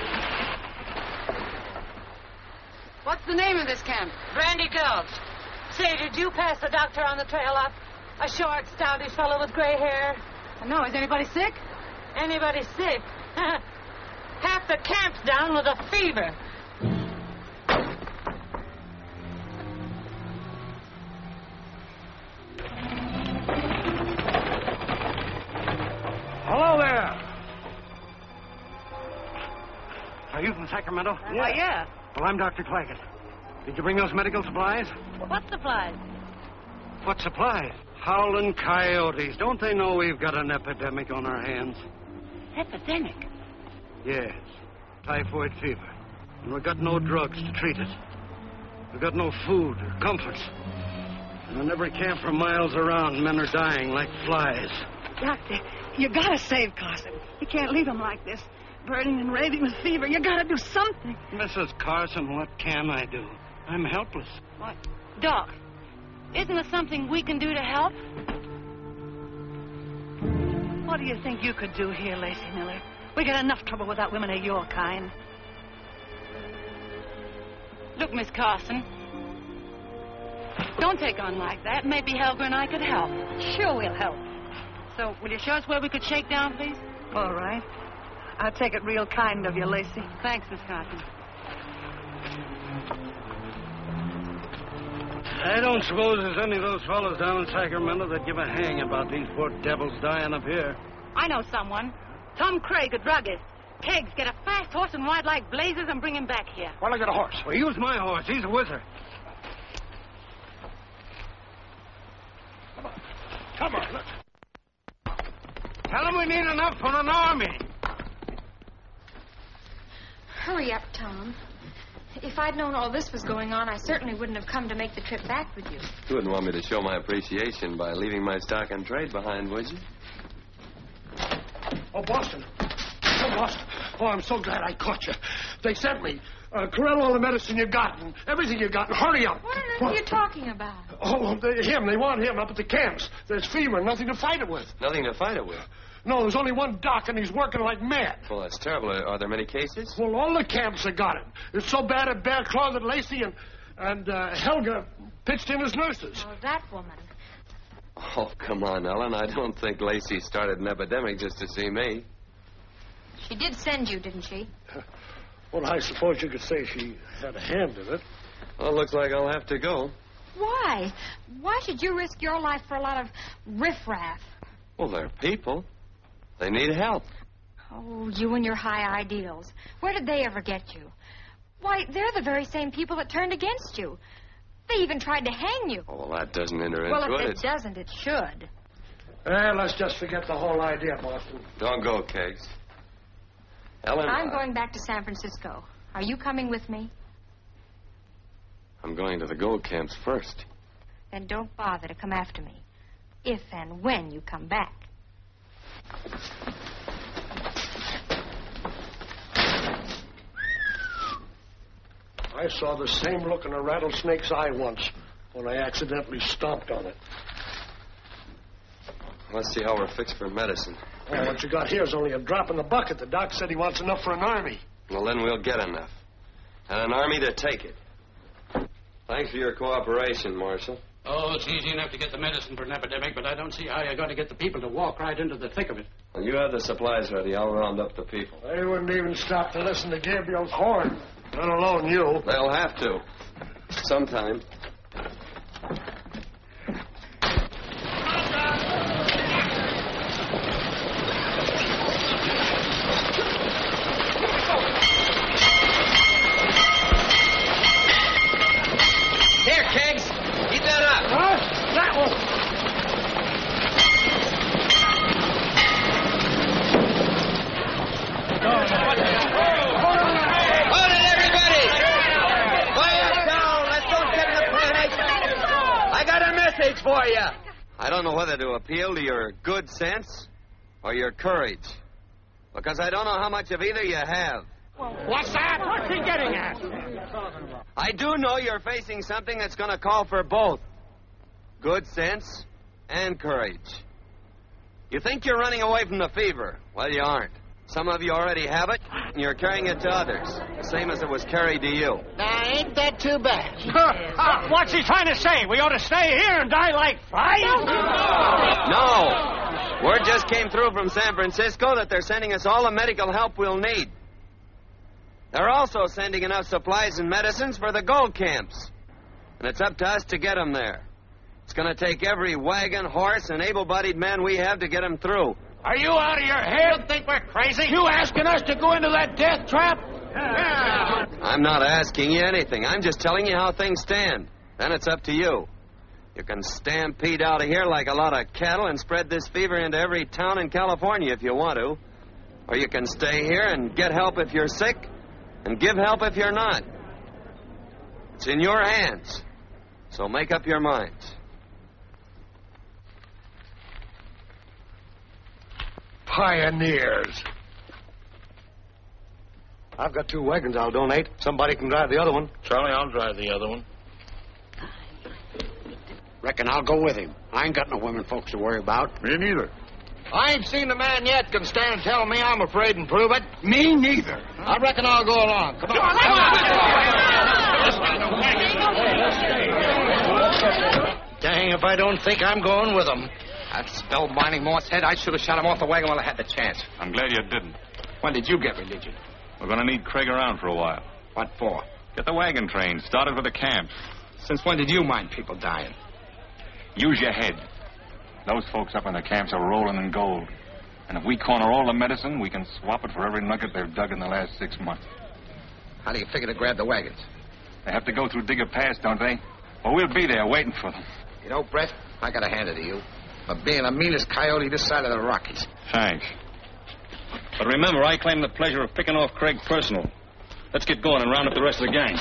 What's the name of this camp? Brandy Gulch. Say, did you pass the doctor on the trail up? A short, stoutish fellow with gray hair? No, is anybody sick? Anybody sick? Half the camp's down with a fever. Hello there. Are you from Sacramento? Yeah. Why, yeah. Well, I'm Doctor Claggett. Did you bring those medical supplies? What supplies? What supplies? Howling coyotes. Don't they know we've got an epidemic on our hands? Epidemic? Yes. Typhoid fever. And we've got no drugs to treat it. We've got no food or comforts. And in every camp for miles around, men are dying like flies. Doctor, you gotta save Carson. You can't leave him like this. Burning and raving with fever. You gotta do something. Missus Carson, what can I do? I'm helpless. What? Doc, isn't there something we can do to help? What What do you think you could do here, Lacey Miller? We got enough trouble without women of your kind. Look, Miss Carson, don't take on like that. Maybe Helga and I could help. Sure, we'll help. So, will you show us where we could shake down, please? All right. I'll take it real kind of you, Lacey. Thanks, Miss Carson. I don't suppose there's any of those fellows down in Sacramento that give a hang about these poor devils dying up here. I know someone. Tom Craig, a druggist. Keggs, get a fast horse and ride like blazes and bring him back here. Well, I got a horse. Well, use my horse. He's a wizard. Come on. Come on, let's... Tell him we need enough for an army. Hurry up, Tom. If I'd known all this was going on, I certainly wouldn't have come to make the trip back with you. You wouldn't want me to show my appreciation by leaving my stock and trade behind, would you? Oh, Boston. Oh, Boston. Oh, I'm so glad I caught you. They sent me. Uh, corral all the medicine you got and everything you got, and hurry up. What on earth are you talking about? Oh, they, him. They want him up at the camps. There's fever, nothing to fight it with. Nothing to fight it with? No, there's only one doc, and he's working like mad. Well, that's terrible. Are, are there many cases? Well, all the camps have got it. It's so bad at Bear Claw that Lacey and, and uh, Helga pitched in as nurses. Oh, that woman. Oh, come on, Ellen. I don't think Lacey started an epidemic just to see me. She did send you, didn't she? Well, I suppose you could say she had a hand in it. Well, looks like I'll have to go. Why? Why should you risk your life for a lot of riffraff? Well, they're people. They need help. Oh, you and your high ideals. Where did they ever get you? Why, they're the very same people that turned against you. They even tried to hang you. Oh, well, that doesn't enter into well, it. Well, if it It's... doesn't, it should. Eh, let's just forget the whole idea, Boston. Don't go, Keggs. Ellen... I'm I... going back to San Francisco. Are you coming with me? I'm going to the gold camps first. Then don't bother to come after me. If and when you come back. I saw the same look in a rattlesnake's eye once when I accidentally stomped on it. Let's see how we're fixed for medicine. Oh, what you got here is only a drop in the bucket. The doc said he wants enough for an army. Well, then we'll get enough. And an army to take it. Thanks for your cooperation, Marshal. Oh, it's easy enough to get the medicine for an epidemic, but I don't see how you're going to get the people to walk right into the thick of it. Well, you have the supplies ready. I'll round up the people. They wouldn't even stop to listen to Gabriel's horn, let alone you. They'll have to. Sometime. Here, Keggs. Keep that up. Huh? That one. Hold it, everybody. Quiet down. Let's don't get in a panic. I got a message for you. I don't know whether to appeal to your good sense or your courage. Because I don't know how much of either you have. What's that? What's he getting at? I do know you're facing something that's going to call for both good sense and courage. You think you're running away from the fever. Well, you aren't. Some of you already have it, and you're carrying it to others, the same as it was carried to you. Now, ain't that too bad? uh, what's he trying to say? We ought to stay here and die like flies? No. Word just came through from San Francisco that they're sending us all the medical help we'll need. They're also sending enough supplies and medicines for the gold camps. And it's up to us to get them there. It's going to take every wagon, horse, and able-bodied man we have to get them through. Are you out of your head? You think we're crazy? You asking us to go into that death trap? Yeah. I'm not asking you anything. I'm just telling you how things stand. Then it's up to you. You can stampede out of here like a lot of cattle and spread this fever into every town in California if you want to. Or you can stay here and get help if you're sick and give help if you're not. It's in your hands. So make up your minds. Pioneers. I've got two wagons I'll donate. Somebody can drive the other one. Charlie, I'll drive the other one. Reckon I'll go with him. I ain't got no women folks to worry about. Me neither. I ain't seen the man yet can stand and tell me I'm afraid and prove it. Me neither. I reckon I'll go along. Come on. Dang if I don't think I'm going with them. That spellbinding Morse head, I should have shot him off the wagon while I had the chance. I'm glad you didn't. When did you get religion? We're going to need Craig around for a while. What for? Get the wagon train started with the camp. Since when did you mind people dying? Use your head. Those folks up in the camps are rolling in gold. And if we corner all the medicine, we can swap it for every nugget they've dug in the last six months. How do you figure to grab the wagons? They have to go through Digger Pass, don't they? Well, we'll be there waiting for them. You know, Brett, I got to hand it to you for being the meanest coyote this side of the Rockies. Thanks. But remember, I claim the pleasure of picking off Craig personal. Let's get going and round up the rest of the gang.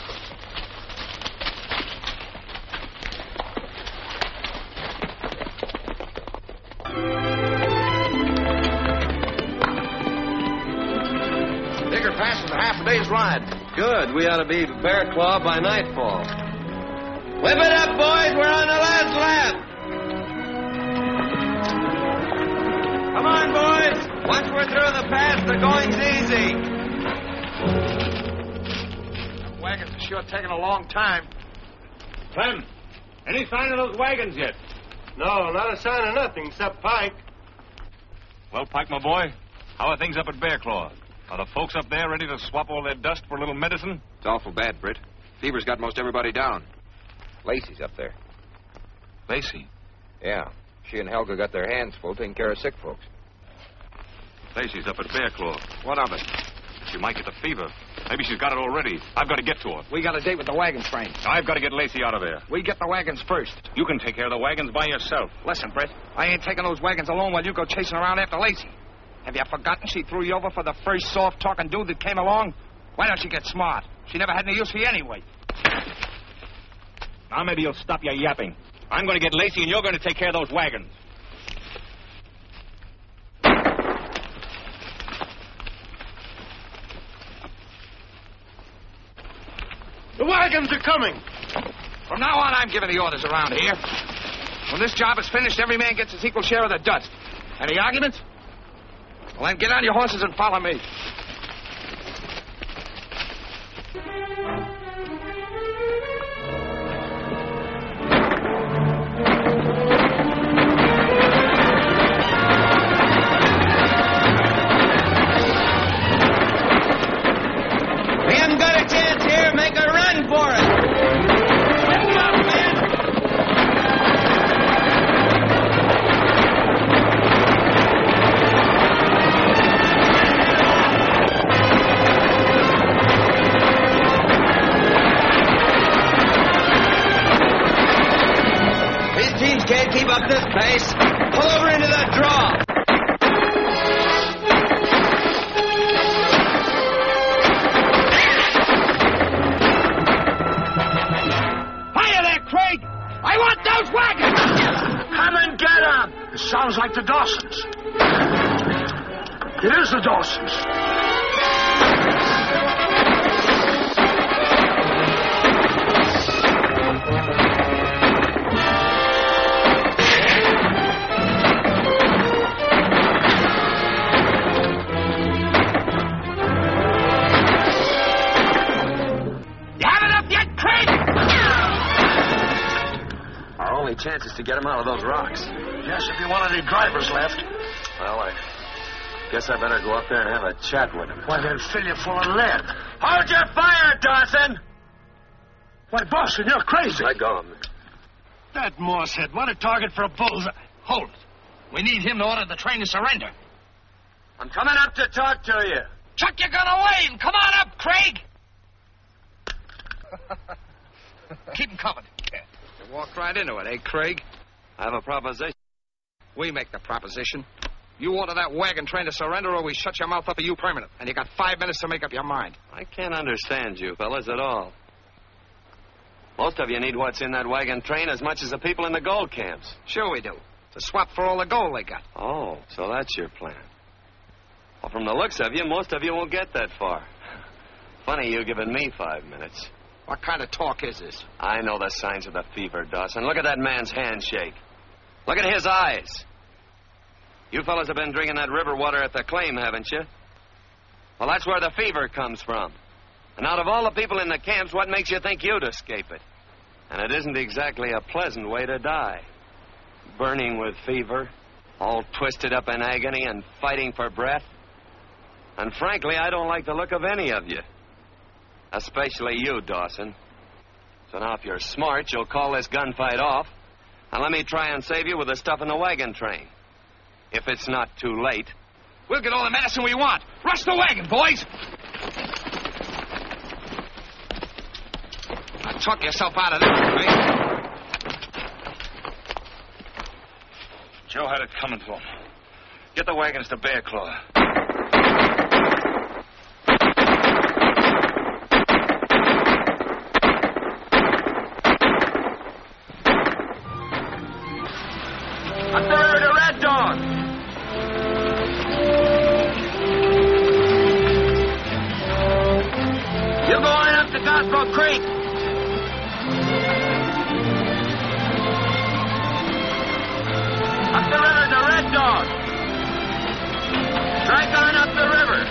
Digger Pass is a half a day's ride. Good. We ought to be Bear Claw by nightfall. Whip it up, boys. We're on the last lap. Come on, boys. Once we're through the pass, the going's easy. The wagons are sure taking a long time. Clem, any sign of those wagons yet? No, not a sign of nothing except Pike. Well, Pike, my boy, how are things up at Bear Claw? Are the folks up there ready to swap all their dust for a little medicine? It's awful bad, Britt. Fever's got most everybody down. Lacey's up there. Lacey? Yeah. She and Helga got their hands full taking care of sick folks. Lacey's up at Bear Claw. What of it? She might get the fever. Maybe she's got it already. I've got to get to her. We got a date with the wagon train. I've got to get Lacey out of there. We get the wagons first. You can take care of the wagons by yourself. Listen, Brett, I ain't taking those wagons alone while you go chasing around after Lacey. Have you forgotten she threw you over for the first soft-talking dude that came along? Why don't you get smart? She never had any use for you anyway. Now maybe you'll stop your yapping. I'm going to get Lacey, and you're going to take care of those wagons. The wagons are coming. From now on, I'm giving the orders around here. When this job is finished, every man gets his equal share of the dust. Any arguments? Well, then get on your horses and follow me. We haven't got a chance here. Make a run for it. Lift up, men. These teams can't keep up this pace. Pull over into that draw. I want those wagons! Come and get them! It sounds like the Dawsons. It is the Dawsons. You have enough yet, Craig? Only chance is to get him out of those rocks. Yes, if you want any drivers left. Well, I guess I better go up there and have a chat with him. Why, they'll fill you full of lead. Hold your fire, Dawson! Why, Boston, you're crazy. Let go of him. That Morsehead, what a target for a bullseye. Hold it. We need him to order the train to surrender. I'm coming up to talk to you. Chuck your gun away and come on up, Craig. Keep him covered. You walked right into it, eh, Craig? I have a proposition. We make the proposition. You order that wagon train to surrender or we shut your mouth up for you permanent. And you got five minutes to make up your mind. I can't understand you fellas at all. Most of you need what's in that wagon train as much as the people in the gold camps. Sure we do. To swap for all the gold they got. Oh, so that's your plan. Well, from the looks of you, most of you won't get that far. Funny you giving me five minutes. What kind of talk is this? I know the signs of the fever, Dawson. Look at that man's handshake. Look at his eyes. You fellas have been drinking that river water at the claim, haven't you? Well, that's where the fever comes from. And out of all the people in the camps, what makes you think you'd escape it? And it isn't exactly a pleasant way to die. Burning with fever, all twisted up in agony and fighting for breath. And frankly, I don't like the look of any of you. Especially you, Dawson. So now if you're smart, you'll call this gunfight off. And let me try and save you with the stuff in the wagon train. If it's not too late. We'll get all the medicine we want. Rush the wagon, boys. Now, talk yourself out of this, right? Joe had it coming to him. Get the wagons to Bear Claw. Up the river to Red Dog. You're going up to Gospel Creek. Up the river to Red Dog. Strike on up the river.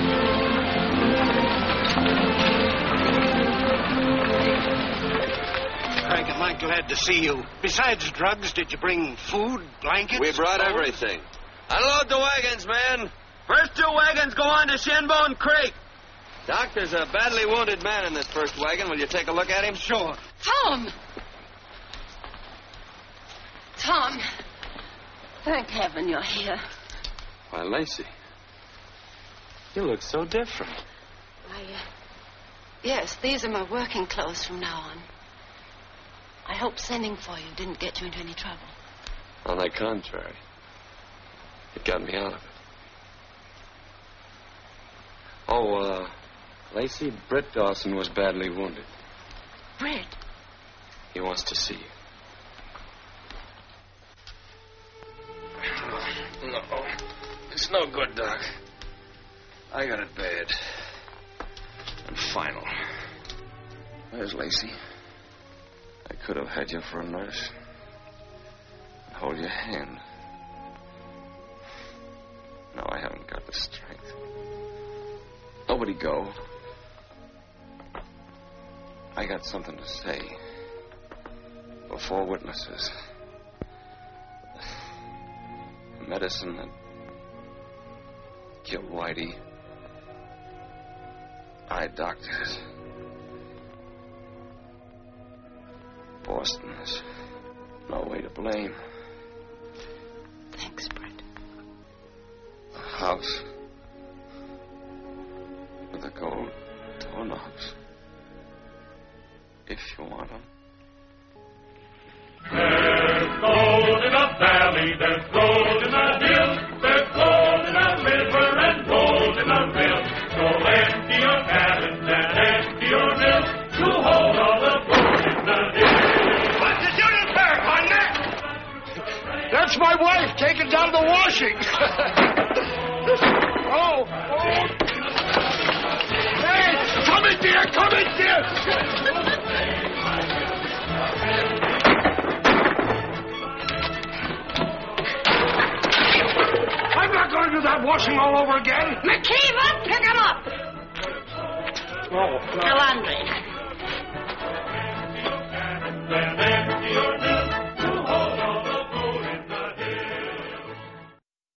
Frank, I'm mighty glad to see you. Besides drugs, did you bring food, blankets? We brought clothes? everything. Unload the wagons, man. First two wagons go on to Shinbone Creek. Doc, there's a badly wounded man in this first wagon. Will you take a look at him? Sure. Tom! Tom. Thank heaven you're here. Why, Lacey. You look so different. I, uh, yes, these are my working clothes from now on. I hope sending for you didn't get you into any trouble. On the contrary, it got me out of it. Oh, uh, Lacey, Britt Dawson was badly wounded. Britt? He wants to see you. No, it's no good, Doc. I got it bad. And final. Where's Lacey? I could have had you for a nurse. And hold your hand. No, I haven't got the strength. Nobody go. I got something to say. Before witnesses. The medicine that killed Whitey. Eye doctors. Boston is no way to blame. Thanks, Brett. The house with the gold doorknobs. If you want them. There's gold in a valley, there's gold in a hill, there's gold in a river and gold in a rill. So empty your cabins and empty your mills to hold all the gold in the hill. What's the uniform on that? That's my wife taking down the washing. oh, oh. Hey, come in, dear, come in, dear. I'm not going to do that washing all over again. McKeever, pick him up. Oh, The laundry. Then empty your